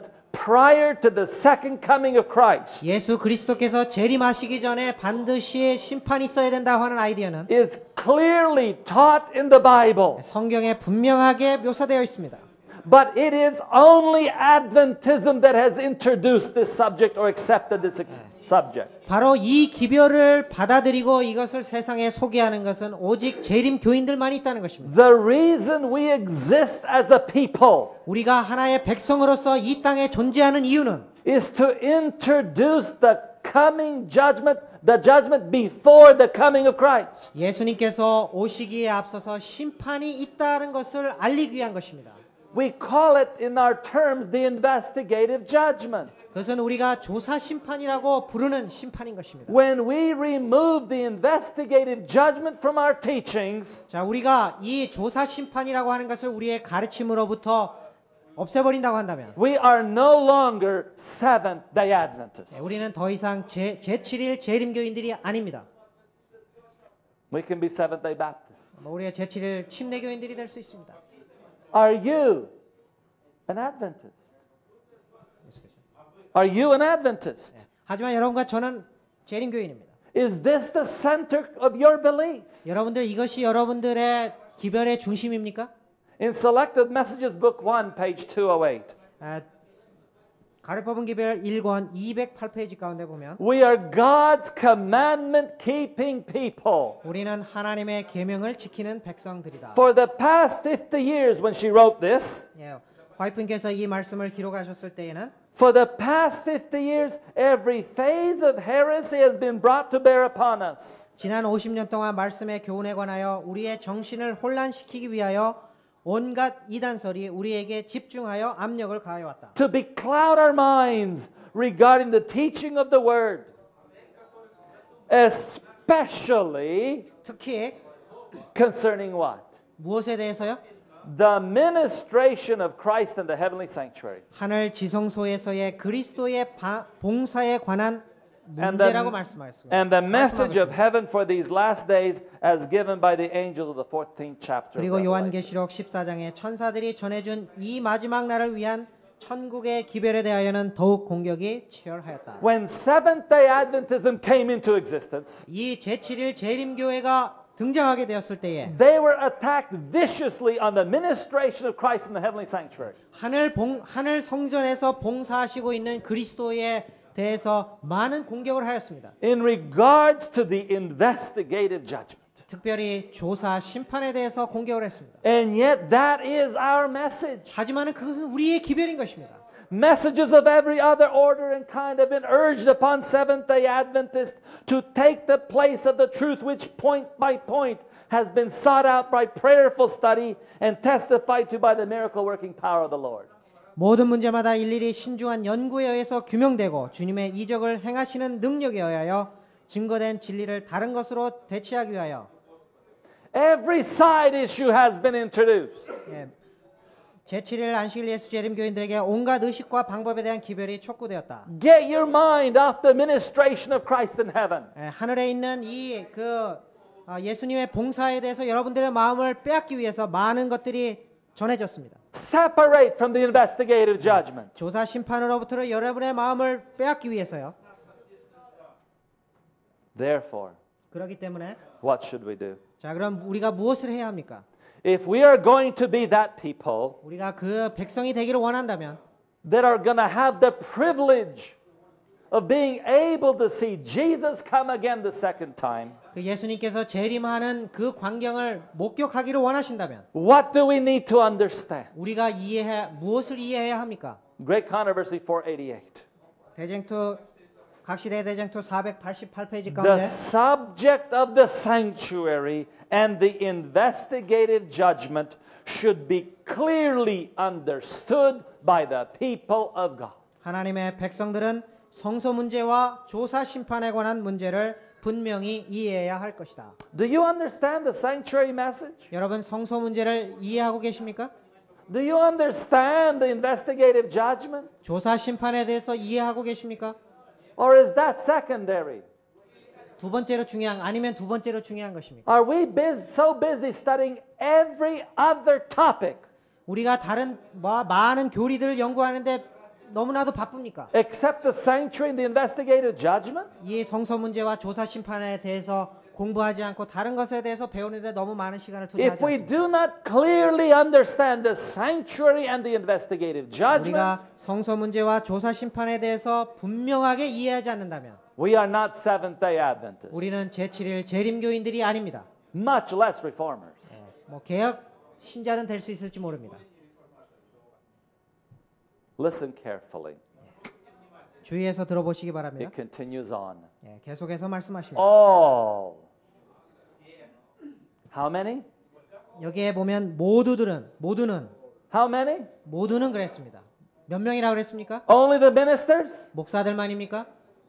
prior to the second coming of Christ 예수 그리스도께서 재림하시기 전에 반드시 심판이 있어야 된다고 하는 아이디어는 is clearly taught in the Bible. 성경에 분명하게 묘사되어 있습니다. But it is only Adventism that has introduced this subject or accepted this subject. 바로 이 기별을 받아들이고 이것을 세상에 소개하는 것은 오직 재림 교인들만 있다는 것입니다. The reason we exist as a people 우리가 하나의 백성으로서 이 땅에 존재하는 이유는 is to introduce the coming judgment, the judgment before the coming of Christ. 예수님께서 오시기에 앞서서 심판이 있다는 것을 알리기 위한 것입니다. We call it in our terms the investigative judgment. 그것은 우리가 조사 심판이라고 부르는 심판인 것입니다. When we remove the investigative judgment from our teachings, 자, 우리가 이 조사 심판이라고 하는 것을 우리의 가르침으로부터 없애버린다고 한다면 we are no longer Seventh-day Adventists. 우리는 더 이상 제7일 재림교인들이 아닙니다. We can be Seventh-day Baptists. 우리가 제7일 침례교인들이 될 수 있습니다. Are you an Adventist? Are you an Adventist? 하지만 여러분과 저는 재림교인입니다. Is this the center of your belief? 여러분들 이것이 여러분들의 기별의 중심입니까? In Selected Messages Book 1, page 208, 가르법은 기별 1권 208페이지 가운데 보면 we are God's commandment keeping people. 우리는 하나님의 계명을 지키는 백성들이다. For the past 50 years when she wrote this, 예, 화이트께서 이 말씀을 기록하셨을 때에는 for the past 50 years, every phase of heresy has been brought to bear upon us. 지난 50년 동안 말씀의 교훈에 관하여 우리의 정신을 혼란시키기 위하여 온갖 이단설이 우리에게 집중하여 압력을 가하여 왔다. To becloud our minds regarding the teaching of the word. Especially 특히 concerning what? 무엇에 대해서요? The ministration of Christ in the heavenly sanctuary. 하늘 지성소에서의 그리스도의 봉사에 관한 And 문제라고 말씀하셨습니다. the message of heaven for these last days as given by the angels of the 14th chapter. 그리고 요한계시록 14장에 천사들이 전해준 이 마지막 날을 위한 천국의 기별에 대하여는 더욱 공격이 치열하였다. When Seventh-day Adventism came into existence, 이 제7일 재림교회가 등장하게 되었을 때에 they were attacked viciously on the ministration of Christ in the heavenly sanctuary. 하늘 성전에서 봉사하시고 있는 그리스도에 대해서 많은 공격을 하였습니다. In regards to the investigative judgment. 특별히 조사 심판에 대해서 공격을 했습니다. And yet that is our message. 하지만 그것은 우리의 기별인 것입니다. Messages of every other order and kind have been urged upon Seventh-day Adventists to take the place of the truth which point by point has been sought out by prayerful study and testified to by the miracle-working power of the Lord. 모든 문제마다 일일이 신중한 연구에 의해서 규명되고 주님의 이적을 행하시는 능력에 의하여 증거된 진리를 다른 것으로 대체하기 위하여 Every side issue has been introduced. 제7일 안식일 예수 재림교인들에게 온갖 의식과 방법에 대한 기별이 촉구되었다. Get your mind off the ministration of Christ in heaven. 하늘에 있는 이 예수님의 봉사에 대해서 여러분들의 마음을 빼앗기 위해서 많은 것들이 전해졌습니다. Separate from the investigative judgment. 조사 심판으로부터 여러분의 마음을 빼앗기 위해서요. Therefore, 그렇기 때문에 what should we do? 자, 그럼 우리가 무엇을 해야 합니까? If we are going to be that people 우리가 그 백성이 되기를 원한다면 that are going to have the privilege of being able to see Jesus come again the second time, 그 예수님께서 재림하는 그 광경을 목격하기를 원하신다면 what do we need to understand? 우리가 무엇을 이해해야 합니까? Great Controversy 488. 대쟁투 각시대 대쟁투 488페이지 The 가운데 subject of the sanctuary and the investigative judgment should be clearly understood by the people of God. 하나님의 백성들은 성소 문제와 조사 심판에 관한 문제를 분명히 이해해야 할 것이다. Do you understand the sanctuary message? 여러분 성소 문제를 이해하고 계십니까? Do you understand the investigative judgment? 조사 심판에 대해서 이해하고 계십니까? Or is that secondary? 두 번째로 중요한 아니면 두 번째로 중요한 것입니까? Are we so busy studying every other topic 우리가 다른 많은 교리들을 연구하는데 너무나도 바쁩니까? Except the sanctuary and the investigative judgment? 이 성소 문제와 조사 심판에 대해서 공부하지 않고 다른 것에 대해서 배우는 데 너무 많은 시간을 투자하지 If we 않습니다. do not clearly understand the sanctuary and the investigative judgment, 우리가 성소 문제와 조사 심판에 대해서 분명하게 이해하지 않는다면 we are not Seventh-day Adventists, 우리는 제7일 재림교인들이 아닙니다. much less reformers. 뭐 개혁 신자는 될 수 있을지 모릅니다. Listen carefully. 주의해서 들어보시기 바랍니다. It continues on. 계속해서 말씀하십니다. All. How many? 여기에 보면 모두는 How many? 그랬습니다. 몇 명이라고 그랬습니까? Only the ministers? 목사들만입니까?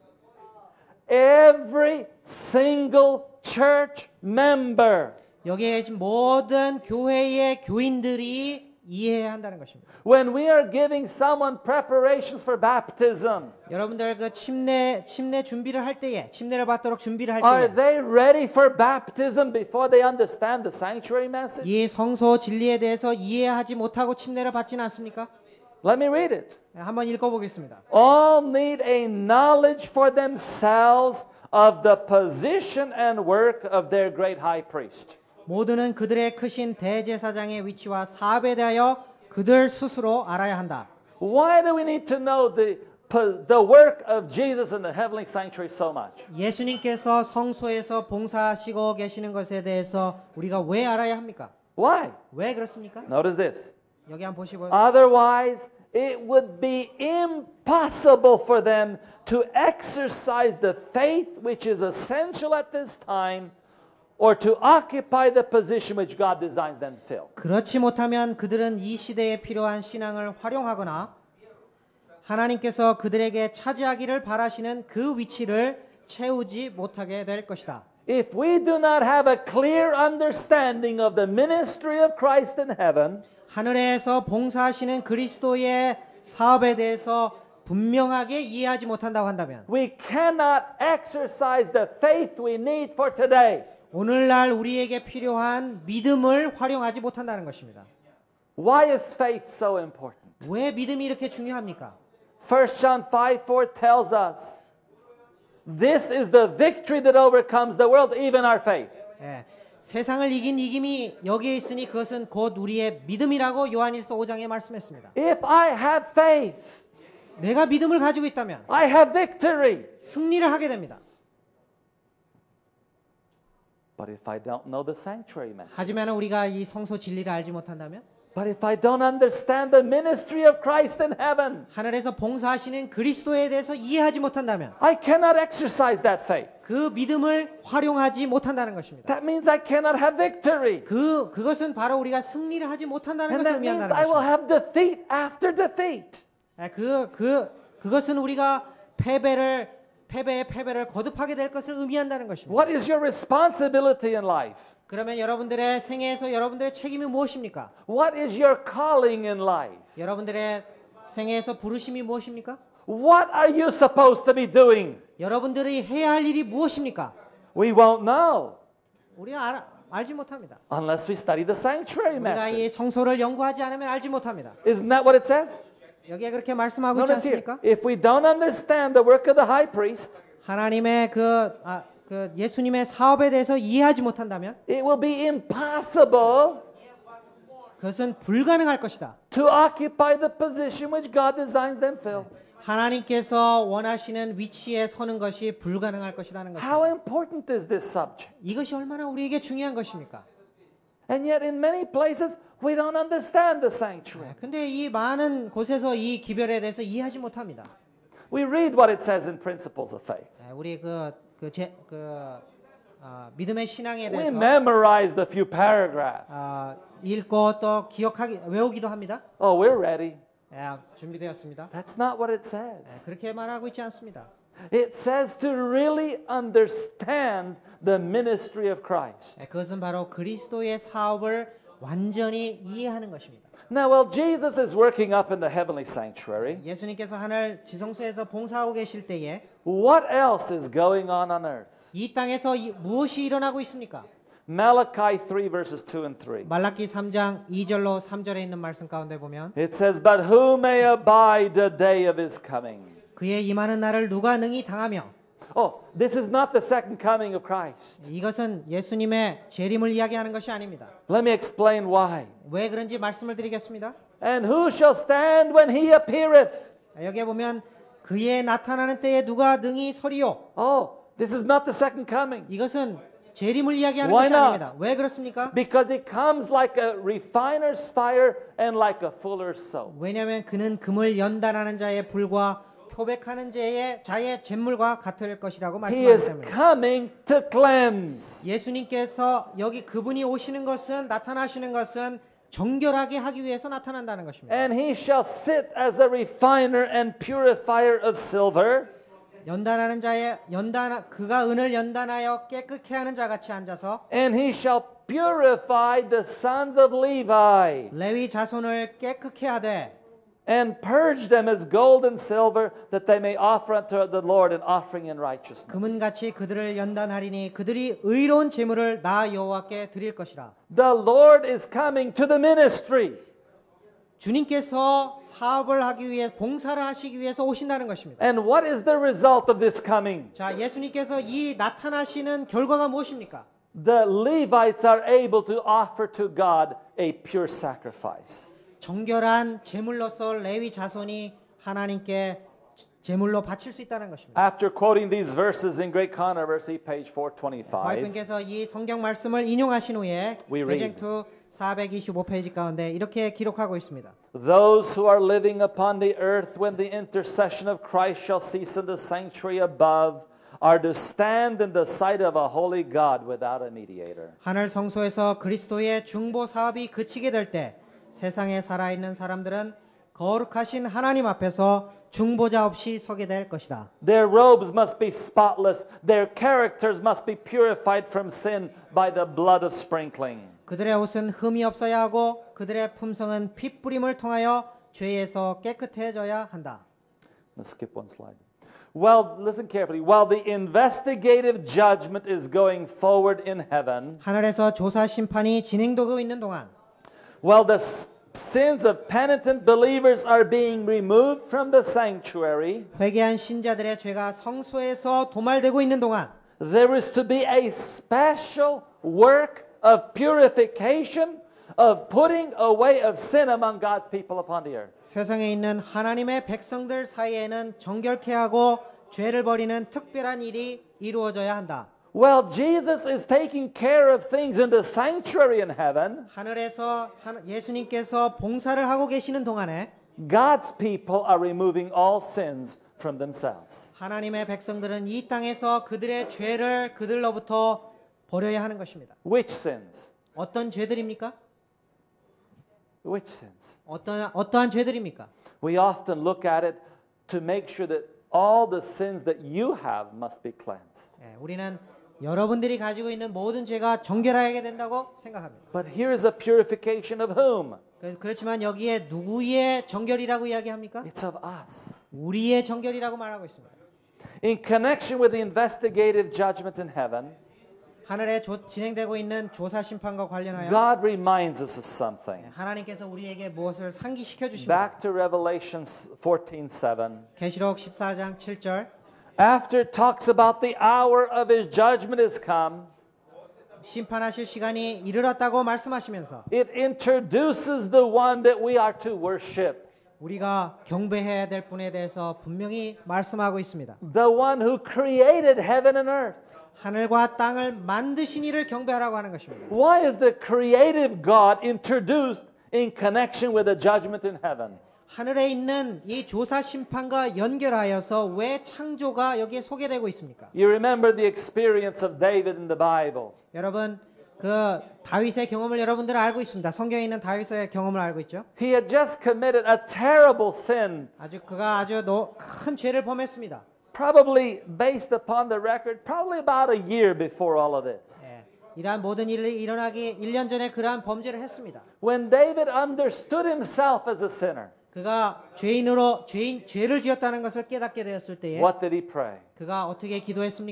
Every single church member. 여기에 계신 모든 교회의 교인들이 이해해야 한다는 것입니다. When we are giving someone preparations for baptism, 여러분들 그 침례 준비를 할 때에 침례를 받도록 준비를 할 are 때에 they ready for baptism before they understand the sanctuary message? 이 성소 진리에 대해서 이해하지 못하고 침례를 받지는 않습니까? Let me read it. 한번 읽어보겠습니다. All need a knowledge for themselves of the position and work of their great high priest. 모두는 그들의 크신 대제사장의 위치와 사업에 대하여 그들 스스로 알아야 한다. Why do we need to know the work of Jesus in the heavenly sanctuary so much? 예수님께서 성소에서 봉사하시고 계시는 것에 대해서 우리가 왜 알아야 합니까? Why? 왜 그렇습니까? Notice this. 여기 한번 보시고요. Otherwise, it would be impossible for them to exercise the faith which is essential at this time or to occupy the position which God designs them to fill. 그렇지 못하면 그들은 이 시대에 필요한 신앙을 활용하거나 하나님께서 그들에게 차지하기를 바라시는 그 위치를 채우지 못하게 될 것이다. If we do not have a clear understanding of the ministry of Christ in heaven, 하늘에서 봉사하시는 그리스도의 사업에 대해서 분명하게 이해하지 못한다고 한다면 we cannot exercise the faith we need for today. 오늘날 우리에게 필요한 믿음을 활용하지 못한다는 것입니다. Why is faith so important? 왜 믿음이 이렇게 중요합니까? 1 John 5:4 tells us, this is the victory that overcomes the world, even our faith. 세상을 이긴 이김이 여기에 있으니 그것은 곧 우리의 믿음이라고 요한일서 5장에 말씀했습니다. If I have faith, 내가 믿음을 가지고 있다면 I have victory. 승리를 하게 됩니다. But if I don't know the sanctuary message, 하지만 우리가 이 성소 진리를 알지 못한다면 but if I don't understand the ministry of Christ in heaven, 하늘에서 봉사하시는 그리스도에 대해서 이해하지 못한다면 I cannot exercise that faith. 그 믿음을 활용하지 못한다는 것입니다. That means I cannot have victory. 그것은 바로 우리가 승리를 하지 못한다는 And 것을 that means 의미한다는 I will 것입니다. have defeat after defeat. 그것은 우리가 패배의 패배를 거듭하게 될 것을 의미한다는 것입니다. What is your responsibility in life? 그러면 여러분들의 생애에서 여러분들의 책임이 무엇입니까? What is your calling in life? 여러분들의 생애에서 부르심이 무엇입니까? What are you supposed to be doing? 여러분들이 해야 할 일이 무엇입니까? We won't know 우리가 알지 못합니다. unless we study the sanctuary 우리가 이 message. 성소를 연구하지 않으면 알지 못합니다. Isn't that what it says? 여기에 그렇게 말씀하고 있지 Notice here, 않습니까? if we don't understand the work of the high priest, 하나님의 그 예수님의 사업에 대해서 이해하지 못한다면 it will be impossible 그것은 불가능할 것이다. to occupy the position which God designs them fill. 하나님께서 원하시는 위치에 서는 것이 불가능할 것이라는 How 것입니다. important is this subject? 이것이 얼마나 우리에게 중요한 것입니까? And yet in many places we don't understand the sanctuary. 근데 이 많은 곳에서 이 기별에 대해서 이해하지 못합니다. We read what it says in Principles of Faith. 우리 믿음의 신앙에 We 대해서 memorize the few paragraphs. 읽고 또 외우기도 합니다. Oh, we're ready. 준비되었습니다. That's not what it says. 그렇게 말하고 있지 않습니다. It says to really understand the ministry of Christ. 그것은 바로 그리스도의 사업을 완전히 이해하는 것입니다. Now, while Jesus is working up in the heavenly sanctuary, 예수님께서 하늘 지성소에서 봉사하고 계실 때에 what else is going on earth? 이 땅에서 무엇이 일어나고 있습니까? Malachi 3 verses 2 and 3. 말라기 3장 2절로 3절에 있는 말씀 가운데 보면 It says, But who may abide the day of his coming? 그의 임하는 날을 누가 능히 당하며 Oh, this is not the second coming of Christ. 이것은 예수님의 재림을 이야기하는 것이 아닙니다. Let me explain why. 왜 그런지 말씀을 드리겠습니다. And who shall stand when he appeareth? 여기에 보면 그의 나타나는 때에 누가 능히 서리요. Oh, this is not the second coming. 이것은 재림을 이야기하는 Why 것이 not? 아닙니다. 왜 그렇습니까? Because it comes like a refiner's fire and like a fuller's soap. 왜냐하면 그는 금을 연단하는 자의 불과 표백하는 자의 잿물과 같을 것이라고 He 말씀하기 is 때문에 coming to cleanse. 예수님께서 여기 그분이 오시는 것은 나타나시는 것은 정결하게 하기 위해서 나타난다는 것입니다. And he shall sit as a refiner and purifier of silver. 연단하는 자의 그가 은을 연단하여 깨끗게 하는 자 같이 앉아서 And he shall purify the sons of Levi 레위 자손을 깨끗게 하되 and purge them as gold and silver that they may offer unto the Lord an offering in righteousness. 금은같이 그들을 연단하리니 그들이 의로운 제물을 나 여호와께 드릴 것이라. The Lord is coming to the ministry. 주님께서 사업을 하기 위해 봉사를 하시기 위해서 오신다는 것입니다. And what is the result of this coming? 자, 예수님께서 이 나타나시는 결과가 무엇입니까? The Levites are able to offer to God a pure sacrifice. 정결한 제물로서 레위 자손이 하나님께 제물로 바칠 수 있다는 것입니다. After quoting these verses in Great Controversy, page 425, 와이프께서 이 성경 말씀을 인용하신 후에 We read. 대쟁투 425페이지 가운데 이렇게 기록하고 있습니다. Those who are living upon the earth when the intercession of Christ shall cease in the sanctuary above are to stand in the sight of a holy God without a mediator. 하늘 성소에서 그리스도의 중보 사업이 그치게 될 때 세상에 살아있는 사람들은 거룩하신 하나님 앞에서 중보자 없이 서게 될 것이다. Their robes must be spotless. Their characters must be purified from sin by the blood of sprinkling. 그들의 옷은 흠이 없어야 하고 그들의 품성은 피 뿌림을 통하여 죄에서 깨끗해져야 한다. Let's skip one slide. Well, listen carefully. While the investigative judgment is going forward in heaven, 하늘에서 조사 심판이 진행되고 있는 동안 while the sins of penitent believers are being removed from the sanctuary, 회개한 신자들의 죄가 성소에서 도말되고 있는 동안 there is to be a special work of purification, of putting away of sin among God's people upon the earth. 세상에 있는 하나님의 백성들 사이에는 정결케 하고 죄를 버리는 특별한 일이 이루어져야 한다. Well, Jesus is taking care of things in the sanctuary in heaven. 하늘에서 예수님께서 봉사를 하고 계시는 동안에 God's people are removing all sins from themselves. 하나님의 백성들은 이 땅에서 그들의 죄를 그들로부터 버려야 하는 것입니다. Which sins? 어떤 죄들입니까? Which sins? 어떠한 죄들입니까? We often look at it to make sure that all the sins that you have must be cleansed. 우리는 여러분들이 가지고 있는 모든 죄가 정결하게 된다고 생각합니다. But here is a purification of whom? 그렇지만 여기에 누구의 정결이라고 이야기합니까? It's of us. 우리의 정결이라고 말하고 있습니다. In connection with the investigative judgment in heaven, 하늘에 진행되고 있는 조사 심판과 관련하여 God reminds us of something. 하나님께서 우리에게 무엇을 상기시켜 주십니다. Back to Revelation 14:7. 계시록 14장 7절 After it talks about the hour of his judgment is come, 심판하실 시간이 이르렀다고 말씀하시면서 it introduces the one that we are to worship. 우리가 경배해야 될 분에 대해서 분명히 말씀하고 있습니다. The one who created heaven and earth. 하늘과 땅을 만드신 이를 경배하라고 하는 것입니다. Why is the creative God introduced in connection with the judgment in heaven? 하늘에 있는 이 조사 심판과 연결하여서 왜 창조가 여기에 소개되고 있습니까? You remember the experience of David in the Bible. 여러분 그 다윗의 경험을 여러분들은 알고 있습니다. 성경에 있는 다윗의 경험을 알고 있죠? He had just committed a terrible sin, 그가 아주 큰 죄를 범했습니다. probably based upon the record, probably about a year before all of this. 이러한 모든 일이 일어나기 1년 전에 그러한 범죄를 했습니다. When David understood himself as a sinner, 그가 죄를 지었다는 것을 깨닫게 되었을 때에 what did he pray? 그가 어떻게 기도했습니까?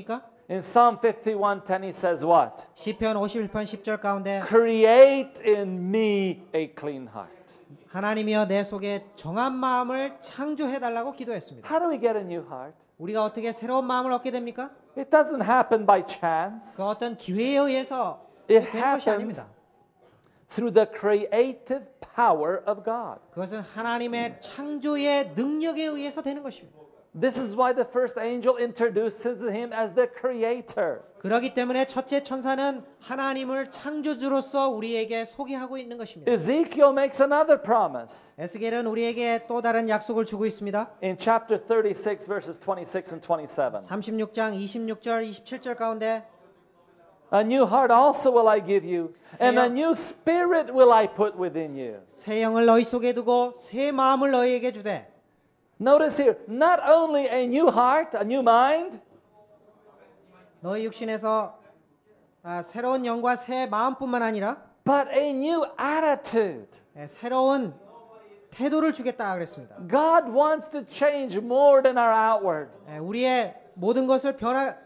In Psalm 51:10 he says what? 시편 51편 10절 가운데 Create in me a clean heart. 하나님이여 내 속에 정한 마음을 창조해 달라고 기도했습니다. How do we get a new heart? 우리가 어떻게 새로운 마음을 얻게 됩니까? It doesn't happen by chance. 그 어떤 기회에 의해서 It 되는 것이 happens 아닙니다. through the creative power of God. 그것은 하나님의 창조의 능력에 의해서 되는 것입니다. This is why the first angel introduces him as the creator. 그렇기 때문에 첫째 천사는 하나님을 창조주로서 우리에게 소개하고 있는 것입니다. Ezekiel makes another promise. 에스겔은 우리에게 또 다른 약속을 주고 있습니다. In chapter 36 verses 26 and 27. 36장 26절 27절 가운데 A new heart also will I give you, and a new spirit will I put within you. 새 영을 너희 속에 두고 새 마음을 너희에게 주되. Notice here, not only a new heart, a new mind, 너희 육신에서 새로운 영과 새 마음뿐만 아니라 but a new attitude. 새로운 태도를 주겠다 그랬습니다. God wants to change more than our outward. 우리의 모든 것을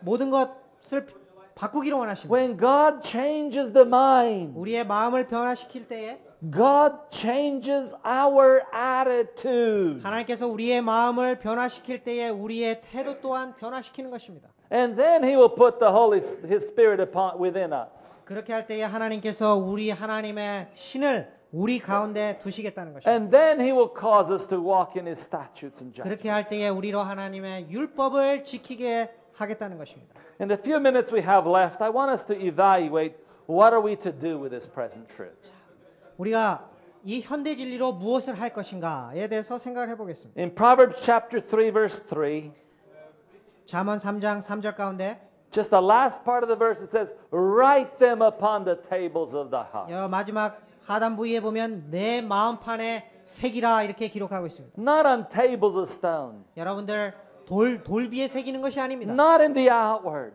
바꾸기를 원하십니다. When God changes the mind, 우리의 마음을 변화시킬 때에 God changes our attitude. 하나님께서 우리의 마음을 변화시킬 때에 우리의 태도 또한 변화시키는 것입니다. And then he will put his spirit within us. 그렇게 할 때에 하나님께서 우리 하나님의 신을 우리 가운데 두시겠다는 것입니다. And then he will cause us to walk in his statutes and 그렇게 할 judgments. 때에 우리로 하나님의 율법을 지키게 하겠다는 것입니다. In the few minutes we have left, I want us to evaluate what are we to do with this present truth. 우리가 이 현대 진리로 무엇을 할 것인가에 대해서 생각을 해보겠습니다. In Proverbs chapter 3 verse 3, 잠언 3장 3절 가운데 just the last part of the verse, it says, write them upon the tables of the heart. 마지막 하단부에 보면 내 마음판에 새기라 이렇게 기록하고 있습니다. Not on tables of stone. 여러분들 돌비에 새기는 것이 아닙니다. Not in the outward.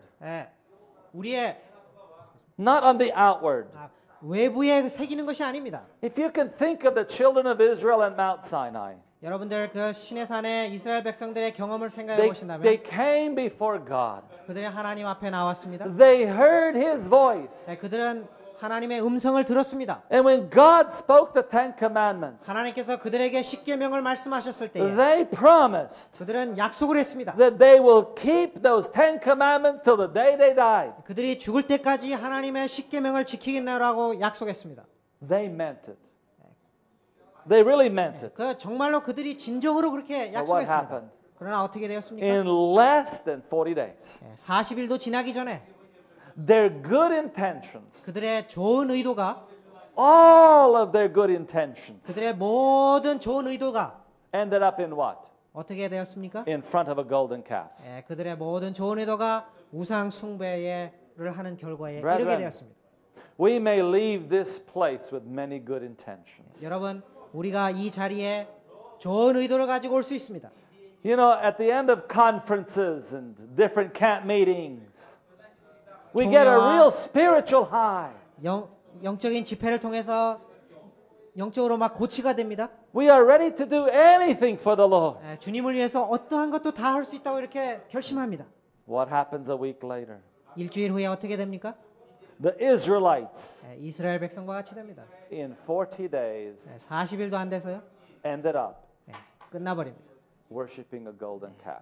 우리의 Not on the outward. 외부에 새기는 것이 아닙니다. If you can think of the children of Israel at Mount Sinai, 여러분들 그 시내산의 이스라엘 백성들의 경험을 생각해 보신다면 they came before God. 그들이 하나님 앞에 나왔습니다. They heard his voice. 그들은 하나님의 음성을 들었습니다. And when God spoke the Ten Commandments, 하나님께서 그들에게 십계명을 말씀하셨을 때에 they promised 그들은 약속을 했습니다. that they will keep those Ten Commandments till the day they died. 그들이 죽을 때까지 하나님의 십계명을 지키겠다라고 약속했습니다. They meant it. They really meant it. 그 정말로 그들이 진정으로 그렇게 But what 약속했습니다. happened? 그러나 어떻게 되었습니까? In less than 40 days, 40일도 지나기 전에 their good intentions, 그들의 좋은 의도가 all of their good intentions, 그들의 모든 좋은 의도가 ended up in what? 어떻게 되었습니까? In front of a golden calf. 그들의 모든 좋은 의도가 우상 숭배를 하는 결과에 Brethren, 이르게 되었습니다. We may leave this place with many good intentions. 여러분, 우리가 이 자리에 좋은 의도를 가지고 올 수 있습니다. You know, at the end of conferences and different camp meetings, we get a real spiritual high. 영적인 집회를 통해서 영적으로 막 고치가 됩니다. We are ready to do anything for the Lord. 주님을 위해서 어떠한 것도 다 할 수 있다고 이렇게 결심합니다. What happens a week later? 일주일 후에 어떻게 됩니까? The Israelites, 이스라엘 백성과 같이 됩니다. in 40 days, 40일도 안 돼서요. ended up 끝나버립니다. worshiping a golden calf.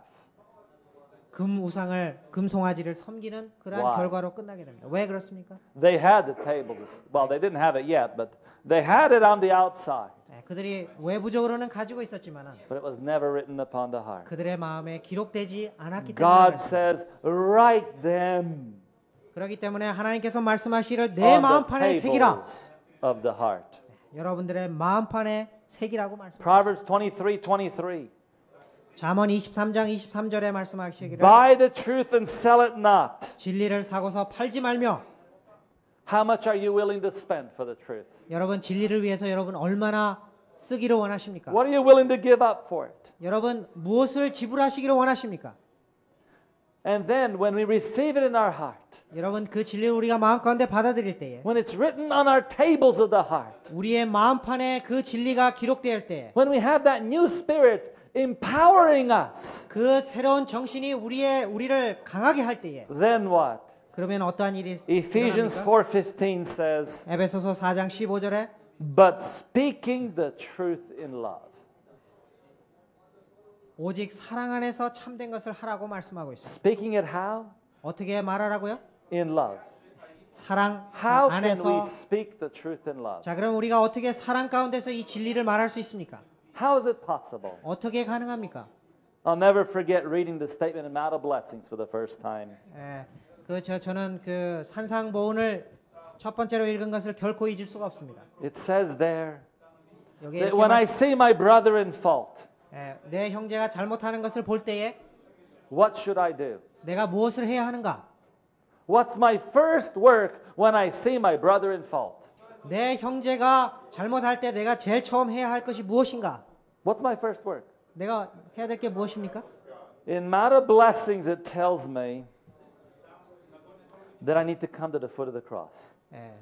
금송아지를 섬기는 그러한 Why? 결과로 끝나게 됩니다. 왜 그렇습니까? They had the tables. Well, they didn't have it yet, but they had it on the outside. 그들이 외부적으로는 가지고 있었지만은 But it was never written upon the heart. 그들의 마음에 기록되지 않았기 때문에 God 그렇습니다. says, write them 그렇기 때문에 하나님께서 말씀하시기를 내 on the 마음판에 새기라. tables of the heart. 여러분들의 마음판에 새기라고 말씀하십니다. Proverbs 23:23. 잠언 23장 23절에 말씀하시기를 Buy the truth and sell it not. 진리를 사고서 팔지 말며. How much are you willing to spend for the truth? 여러분 진리를 위해서 여러분 얼마나 쓰기를 원하십니까? What are you willing to give up for it? 여러분 무엇을 지불하시기를 원하십니까? And then when we receive it in our heart, 여러분 그 진리를 우리가 마음 가운데 받아들일 때에 when it's written on our tables of the heart, 우리의 마음판에 그 진리가 기록될 때에 when we have that new spirit empowering us, 그 새로운 정신이 우리를 강하게 할 때에 then what? 그러면 어떠한 일이 Ephesians 일어납니까? 4:15 says, 에베소서 4장 15절에 but speaking the truth in love. 오직 사랑 안에서 참된 것을 하라고 말씀하고 있습니다. Speaking it how? 어떻게 말하라고요? In love. 사랑 How can we 안에서. speak the truth in love? 자, 그럼 우리가 어떻게 사랑 가운데서 이 진리를 말할 수 있습니까? How is it possible? 어떻게 가능합니까? I'll never forget reading the statement in Mount of Blessings for the first time. 저는 그 산상보훈을 첫 번째로 읽은 것을 결코 잊을 수가 없습니다. It says there 여기 that when I see my brother in fault, 내 형제가 잘못하는 것을 볼 때에 what should I do? 내가 무엇을 해야 하는가? What's my first work when I see my brother in fault? 내 형제가 잘못할 때 내가 제일 처음 해야 할 것이 무엇인가? What's my first work? 내가 해야 될 게 무엇입니까? In Mount of Blessings, it tells me that I need to come to the foot of the cross.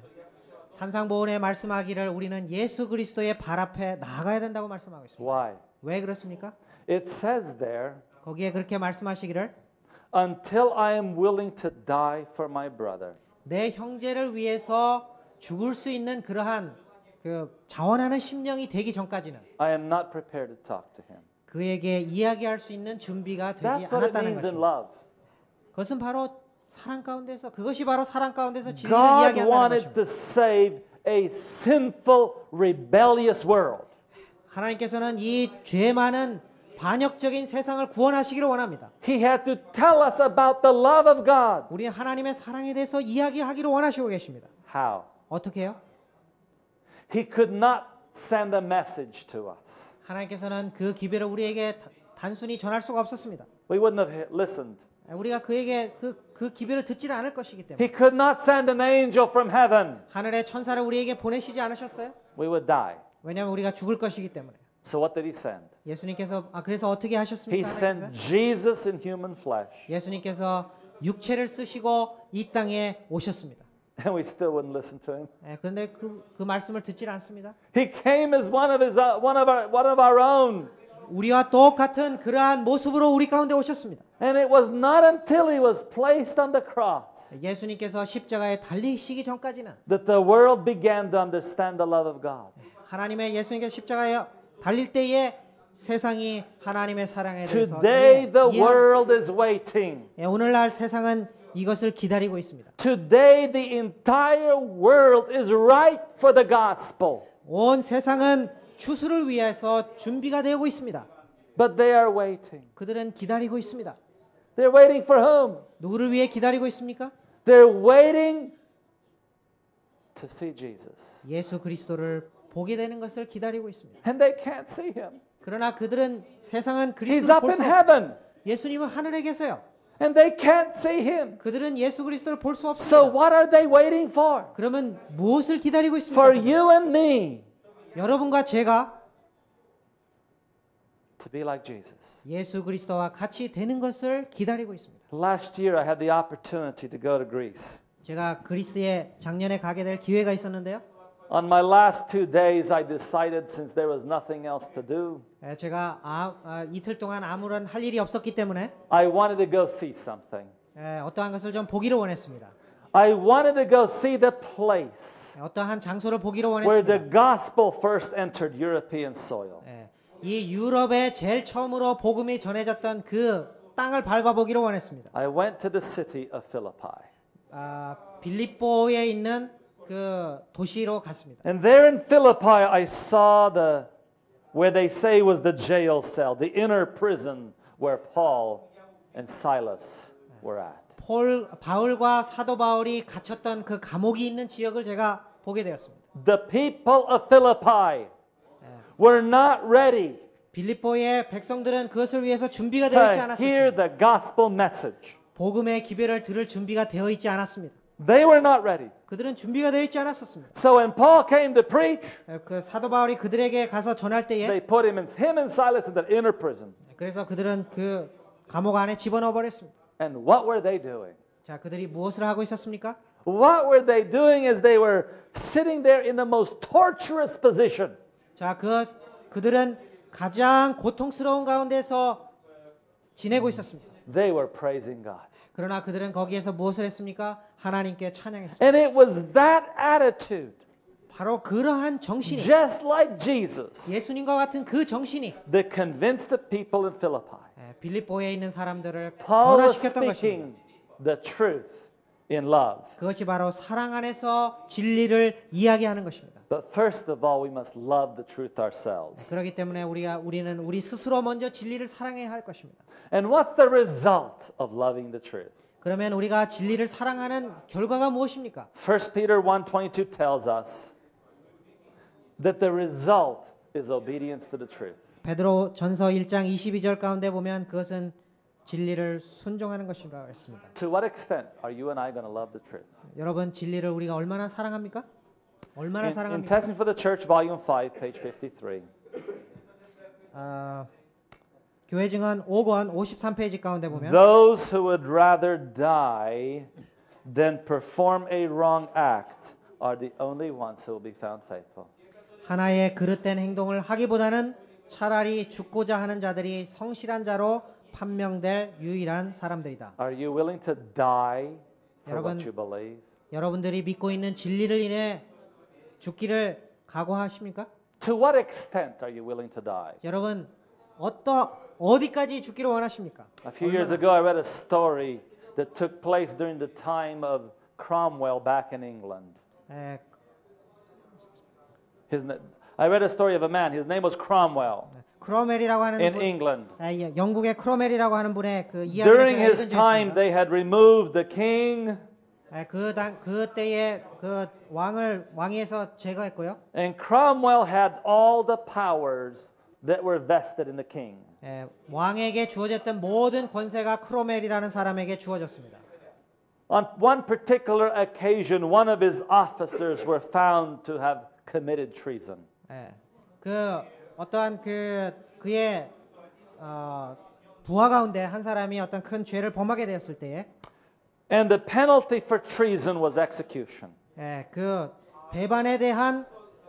산상보훈에 말씀하기를 우리는 예수 그리스도의 발 앞에 나아가야 된다고 말씀하고 있습니다. Why? 왜 그렇습니까? It says there, 거기에 그렇게 말씀하시기를 until I am willing to die for my brother. 내 형제를 위해서 죽을 수 있는 그러한 그 자원하는 심령이 되기 전까지는 I am not prepared to talk to him. 그에게 이야기할 수 있는 준비가 되지 That's what it 않았다는 means in 것입니다. love. 그것은 바로 사랑 가운데서 그것이 바로 사랑 가운데서 진리를 God 이야기한다는 wanted 것입니다. to save a sinful, rebellious world. 하나님께서는 이 죄 많은 반역적인 세상을 구원하시기를 원합니다. He had to tell us about the love of God. 우리는 하나님의 사랑에 대해서 이야기하기를 원하시고 계십니다. How? 어떻게 해요? He could not send a message to us. 하나님께서는 그 기별을 우리에게 단순히 전할 수가 없었습니다. We wouldn't have listened. 우리가 그에게 그 기별을 듣지는 않을 것이기 때문에 He could not send an angel from heaven. 하늘의 천사를 우리에게 보내시지 않으셨어요? We would die. 왜냐하면 우리가 죽을 것이기 때문에. So what did he send? 예수님께서 그래서 어떻게 He 하셨습니까? sent 하나님께서? Jesus in human flesh. 예수님께서 육체를 쓰시고 이 땅에 오셨습니다. And we still wouldn't listen to him. 그런데 그 말씀을 듣질 않습니다. He came as one of our own. 우리와 똑같은 그러한 모습으로 우리 가운데 오셨습니다. And it was not until he was placed on the cross 예수님께서 십자가에 달리시기 전까지는 that the world began to understand the love of God. 하나님의 예수님께서 십자가에 달릴 때에 세상이 하나님의 사랑에 대해서 Today the world is waiting. 오늘날 세상은 이것을 기다리고 있습니다. Today the entire world is ripe for the gospel. 온 세상은 추수를 위해서 준비가 되고 있습니다. But they are waiting. 그들은 기다리고 있습니다. They're waiting for whom? 누구를 위해 기다리고 있습니까? They're waiting to see Jesus. 예수 그리스도를 보게 되는 것을 기다리고 있습니다. And they can't see him. 그러나 그들은 세상은 He's 그리스도를 up 볼 in 수 heaven. 예수님은 하늘에 계세요. And they can't see him. 그들은 예수 그리스도를 볼 수 So 없습니다. what are they waiting for? 그러면 무엇을 기다리고 있습니까? For you and me 여러분과 제가 to be like Jesus. 예수 그리스도와 같이 되는 것을 기다리고 있습니다. Last year I had the opportunity to go to Greece. 제가 그리스에 작년에 가게 될 기회가 있었는데요. On my last 2 days I decided since there was nothing else to do, 제가 이틀 동안 아무런 할 일이 없었기 때문에 I wanted to go see something. 어떠한 것을 좀 보기를 원했습니다. I wanted to go see the place 어떠한 장소를 보기를 where the 원했습니다. gospel first entered European soil. 이 유럽에 제일 처음으로 복음이 전해졌던 그 땅을 밟아보기를 원했습니다. I went to the city of Philippi. 빌립보에 있는 그 도시로 갔습니다. And there in Philippi I saw where they say was the jail cell, the inner prison where Paul and Silas were at. 바울과 사도 바울이 갇혔던 그 감옥이 있는 지역을 제가 보게 되었습니다. The people of Philippi were not ready 빌립보의 백성들은 그것을 위해서 준비가 되어 있지 to hear 않았습니다. the gospel message. 복음의 기별을 들을 준비가 되어 있지 않았습니다. They were not ready. 그들은 준비가 되어 있지 않았었습니다. So when Paul came to preach, 그 사도 바울이 그들에게 가서 전할 때에 they put him and Silas in the inner prison. 그래서 그들은 그 감옥 안에 집어넣어 버렸습니다. And what were they doing? 자, 그들이 무엇을 하고 있었습니까? What were they doing as they were sitting there in the most torturous position? 자, 그들은 가장 고통스러운 가운데서 지내고 있었습니다. They were praising God. 그러나 그들은 거기에서 무엇을 했습니까? 하나님께 찬양했습니다. And it was that attitude, 바로 그러한 정신이 just like Jesus, 예수님과 같은 그 정신이 that convinced the people in Philippi. 빌립보에 있는 사람들을 Paul was 변화시켰던 것입니다. speaking the truth in love. 그것이 바로 사랑 안에서 진리를 이야기하는 것입니다. But first of all, we must love the truth ourselves. 그렇기 때문에 우리는 우리 스스로 먼저 진리를 사랑해야 할 것입니다. And what's the result of loving the truth? 그러면 우리가 진리를 사랑하는 결과가 무엇입니까? 1 Peter 1:22 tells us that the result is obedience to the truth. 베드로 전서 1장 22절 가운데 보면 그것은 진리를 순종하는 것이라고 했습니다. To what extent are you and I going to love the truth? 여러분 진리를 우리가 얼마나 사랑합니까? 얼마나 In 사랑합니까? Testing for the Church, Volume 5, page 53. 교회 증언 5권 53페이지 가운데 보면 Those who would rather die than perform a wrong act are the only ones who will be found faithful. 하나의 그릇된 행동을 하기보다는 차라리 죽고자 하는 자들이 성실한 자로 판명될 유일한 사람들이다. Are you willing to die for 여러분, what you believe? 여러분들이 믿고 있는 진리를 인해 죽기를 각오하십니까? To what extent are you willing to die? 여러분 어디까지 죽기를 원하십니까? A few years ago, I read a story that took place during the time of Cromwell back in England. 에, I read a story of a man. His name was Cromwell 크로멜이라고 하는 in 분, England. 영국의 크로멜이라고 하는 분의 그 During 이야기를 his time, they had removed the king, 그때에 그 왕위에서 제거했고요. and Cromwell had all the powers that were vested in the king. 왕에게 주어졌던 모든 권세가 크로멜이라는 사람에게 주어졌습니다. On one particular occasion, one of his officers were found to have committed treason. 그 어떠한 그의 부하 가운데 한 사람이 어떤 큰 죄를 범하게 되었을 때에 And the penalty for treason was execution. 그 배반에 대한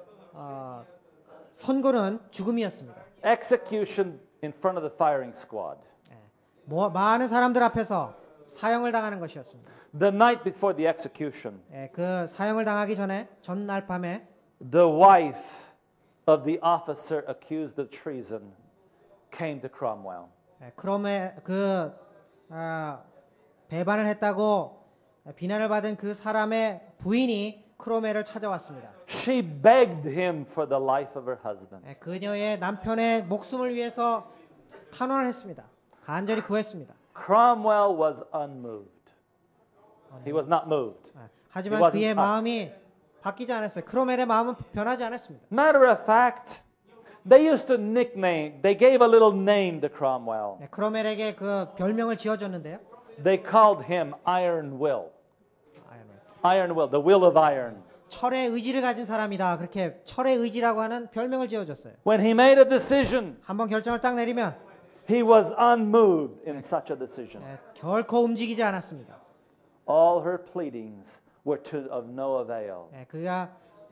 선고는 죽음이었습니다. Execution in front of the firing squad. 많은 사람들 앞에서 사형을 당하는 것이었습니다. The night before the execution, 그 사형을 당하기 전에 전날 밤에 the wife of the officer accused of treason came to Cromwell. 크롬의 배반을 했다고 비난을 받은 그 사람의 부인이 크로멜을 찾아왔습니다. She begged him for the life of her husband. 그녀의 남편의 목숨을 위해서 탄원을 했습니다. 간절히 구했습니다. Cromwell was unmoved. He was not moved. 하지만 He wasn't 그의 touched. 마음이 바뀌지 않았어요. 크로멜의 마음은 변하지 않았습니다. Matter of fact, they used to they gave a little name to Cromwell. 크로멜에게 그 별명을 지어줬는데요. They called him Iron Will. Iron Will, the will of iron. 철의 의지를 가진 사람이다. 그렇게 철의 의지라고 하는 별명을 지어줬어요. When he made a decision, 한번 결정을 딱 내리면 he was unmoved in such a decision. 결코 움직이지 않았습니다. All her pleadings were of no avail. 그가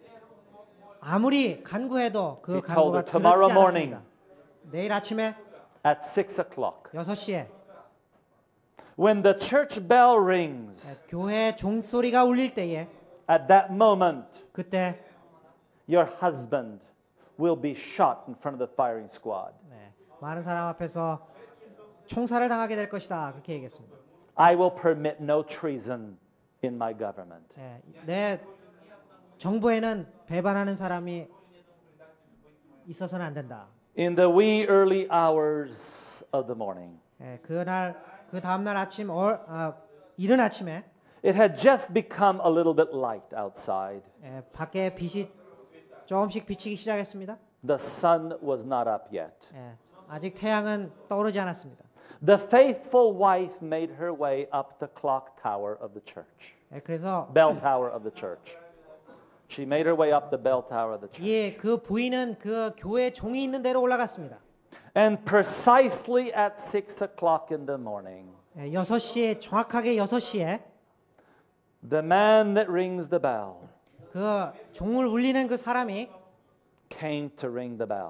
아무리 간구해도 그 He told her 간구가 tomorrow 들어지지 morning 않았습니다. 내일 아침에 at 6 o'clock, 6시에 when the church bell rings, 교회 종소리가 울릴 때에 at that moment, 그때 your husband will be shot in front of the firing squad. 많은 사람 앞에서 총살을 당하게 될 것이다. 그렇게 얘기했습니다. I will permit no treason in my government. 내 정부에는 배반하는 사람이 있어서는 안 된다. In the wee early hours of the morning, 그 다음 날 아침 이른 아침에 it had just become a little bit light outside. 밖에 빛이 조금씩 비치기 시작했습니다. The sun was not up yet. 아직 태양은 떠오르지 않았습니다. The faithful wife made her way up the clock tower of the church. 그래서 Bell tower of the church. She made her way up the bell tower of the church. 그 부인은 그 교회 종이 있는 데로 올라갔습니다. And precisely at 6 o'clock in the morning, 6시에 정확하게 6시에 the man that rings the bell 그 종을 울리는 그 사람이 came to ring the bell.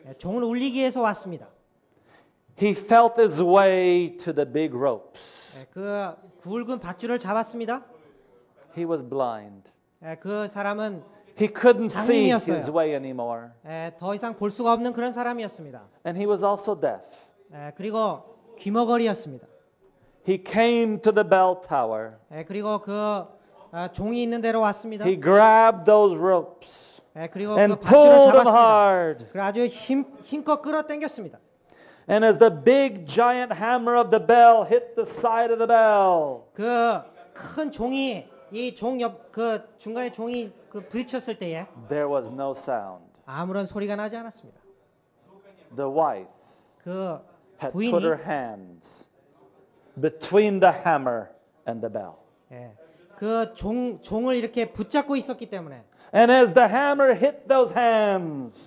종을 울리기 위해서 왔습니다. He felt his way to the big ropes. 그 굵은 밧줄을 잡았습니다. He was blind. 그 사람은 He couldn't see 장님이었어요. his way anymore. 더 이상 볼 수가 없는 그런 사람이었습니다. And he was also deaf. 그리고 귀머거리였습니다. He came to the bell tower. 그리고 그 종이 있는 데로 왔습니다. He grabbed those ropes 그리고 and 그 밧줄을 pulled them 잡았습니다. hard. 그리고 아주 힘껏 끌어당겼습니다. And as the big giant hammer of the bell hit the side of the bell, 그 큰 종이 이 종 옆 그 중간에 종이 그 부딪혔을 때에 there was no sound. 아무런 소리가 나지 않았습니다. The wife 그 had 부인이 put her hands between the hammer and the bell. 그 종을 이렇게 붙잡고 있었기 때문에 And as the hammer hit those hands,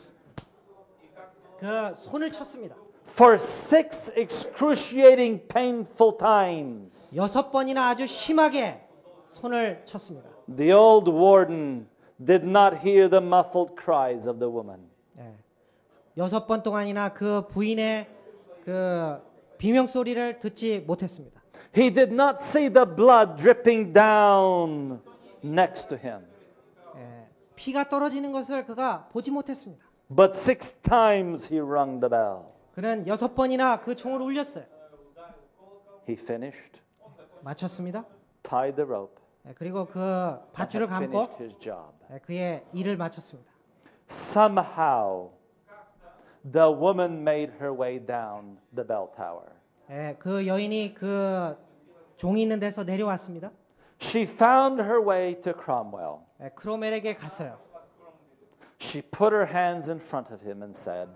그 손을 쳤습니다. for 6 excruciating painful times, 6번이나 아주 심하게 손을 쳤습니다. the old warden did not hear the muffled cries of the woman. 6번 동안이나 그 부인의 그 비명 소리를 듣지 못했습니다. He did not see the blood dripping down next to him. 피가 떨어지는 것을 그가 보지 못했습니다. But 6 times he rung the bell. 그는 6번이나 그 종을 울렸어요. He finished, 마쳤습니다. tied the rope, 그리고 그 and 밧줄을 had 감고 finished his job. 그의 일을 마쳤습니다. Somehow, the woman made her way down the bell tower. 그 여인이 그 종이 있는 데서 내려왔습니다. She found her way to Cromwell. 크로멜에게 갔어요. She put her hands in front of him and said,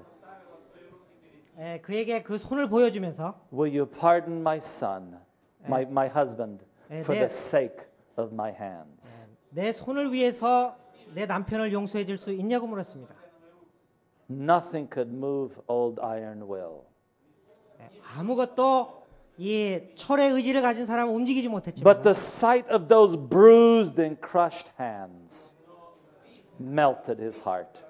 그에게 그 손을 보여주면서 will you pardon my son, my husband, for the sake of my hands? 내 손을 위해서 내 남편을 용서해 줄 수 있냐고 물었습니다. Nothing could move old iron will. 아무것도 이 철의 의지를 가진 사람은 움직이지 못했지만 But the sight of those bruised and crushed hands melted his heart.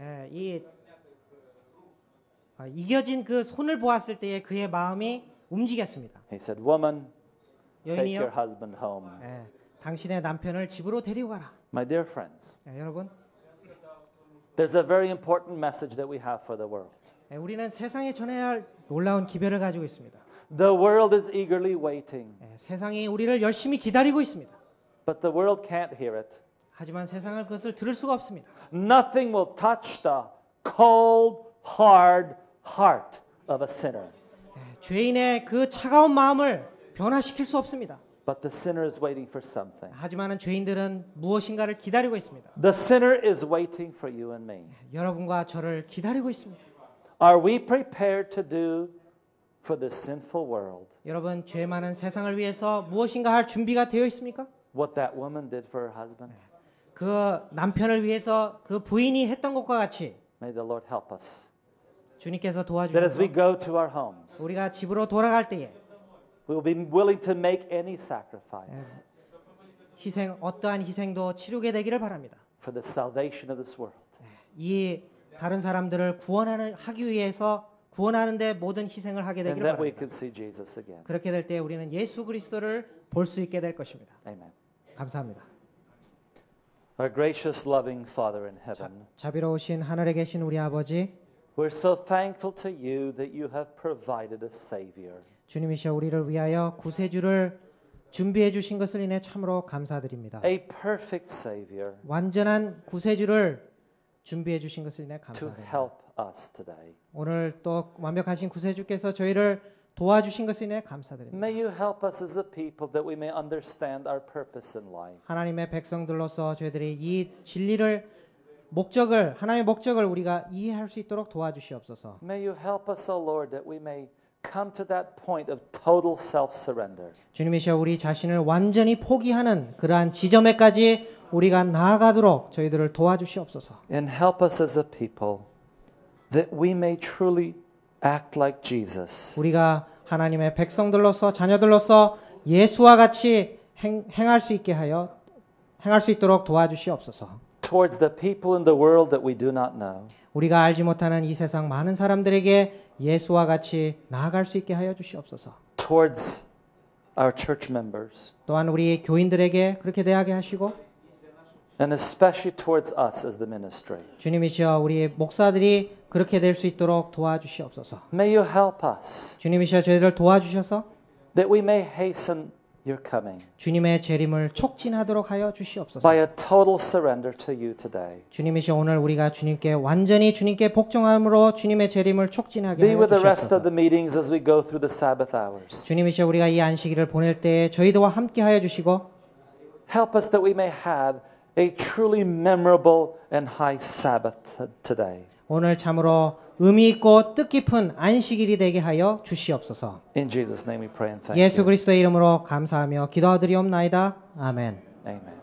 이겨진 그 손을 보았을 때에 그의 마음이 움직였습니다. He said, woman, take your 여인이요, husband home. 당신의 남편을 집으로 데리고 가라. My dear friends, 여러분, there's a very important message that we have for the world. 우리는 세상에 전해야 할 놀라운 기별을 가지고 있습니다. The world is eagerly waiting, 세상이 우리를 열심히 기다리고 있습니다. but the world can't hear it. 하지만 세상은 그것을 들을 수가 없습니다. Nothing will touch the cold, hard heart of a sinner. 죄인의 그 차가운 마음을 변화시킬 수 없습니다. But the sinner is waiting for something. 하지만 죄인들은 무엇인가를 기다리고 있습니다. The sinner is waiting for you and me. 여러분과 저를 기다리고 있습니다. Are we prepared to do for this sinful world 여러분, 죄 많은 세상을 위해서 무엇인가 할 준비가 되어 있습니까? what that woman did for her husband? 그 남편을 위해서 그 부인이 했던 것과 같이 May the Lord help us. 주님께서 That as we 도와주셔서 go to our homes, 우리가 집으로 돌아갈 때에 we will be willing to make any sacrifice 어떠한 희생도 치르게 되기를 바랍니다. for the salvation of this world. 이 다른 사람들을 하기 위해서 구원하는데 모든 희생을 하게 And 되기를 that we 바랍니다. can see Jesus again. 그렇게 될 때 우리는 예수 그리스도를 볼 수 있게 될 것입니다. Amen. 감사합니다. Our gracious, loving Father in heaven, 자비로우신 하늘에 계신 우리 아버지, we're so thankful to you that you have provided a Savior. 주님이시여 우리를 위하여 구세주를 준비해 주신 것을 인해 참으로 감사드립니다. A perfect Savior 완전한 구세주를 준비해 주신 것을 인해 to 감사드립니다. help us today. 오늘 또 완벽하신 구세주께서 저희를 도와주신 것을 인해 감사드립니다. May you help us as a people that we may understand our purpose in life. 하나님의 백성들로서 저희들이 이 진리를 하나님의 목적을 우리가 이해할 수 있도록 도와주시옵소서. May you help us, O Lord, that we may come to that point of total self-surrender. 주님이시여 우리 자신을 완전히 포기하는 그러한 지점에까지 우리가 나아가도록 저희들을 도와주시옵소서. And help us as a people that we may truly act like Jesus. 우리가 하나님의 백성들로서 자녀들로서 예수와 같이 행할 수 있도록 도와주시옵소서. towards the people in the world that we do not know. 우리가 알지 못하는 이 세상 많은 사람들에게 예수와 같이 나아갈 수 있게 하여 주시옵소서. Towards our church members. 또한 우리 교인들에게 그렇게 대하게 하시고 And especially towards us as the ministry. 주님이시여 우리 목사들이 그렇게 될 수 있도록 도와주시옵소서. May you help us 주님이시여 저희들 도와주셔서 that we may hasten your coming 주님의 재림을 촉진하도록 하여 주시옵소서. by a total surrender to you today. 주님이시여 오늘 우리가 주님께 완전히 주님께 복종함으로 주님의 재림을 촉진하게 Be 하여 with the rest of 주시옵소서. the meetings as we go through the Sabbath hours. 주님이시여 우리가 이 안식일을 보낼 때에 저희들과 함께 하여 주시고 Help us that we may have a truly memorable and high Sabbath today. 오늘 참으로 의미 있고 뜻깊은 안식일이 되게 하여 주시옵소서. In Jesus' name we pray and thank 예수 you. 그리스도의 이름으로 감사하며 기도드리옵나이다. 아멘. Amen.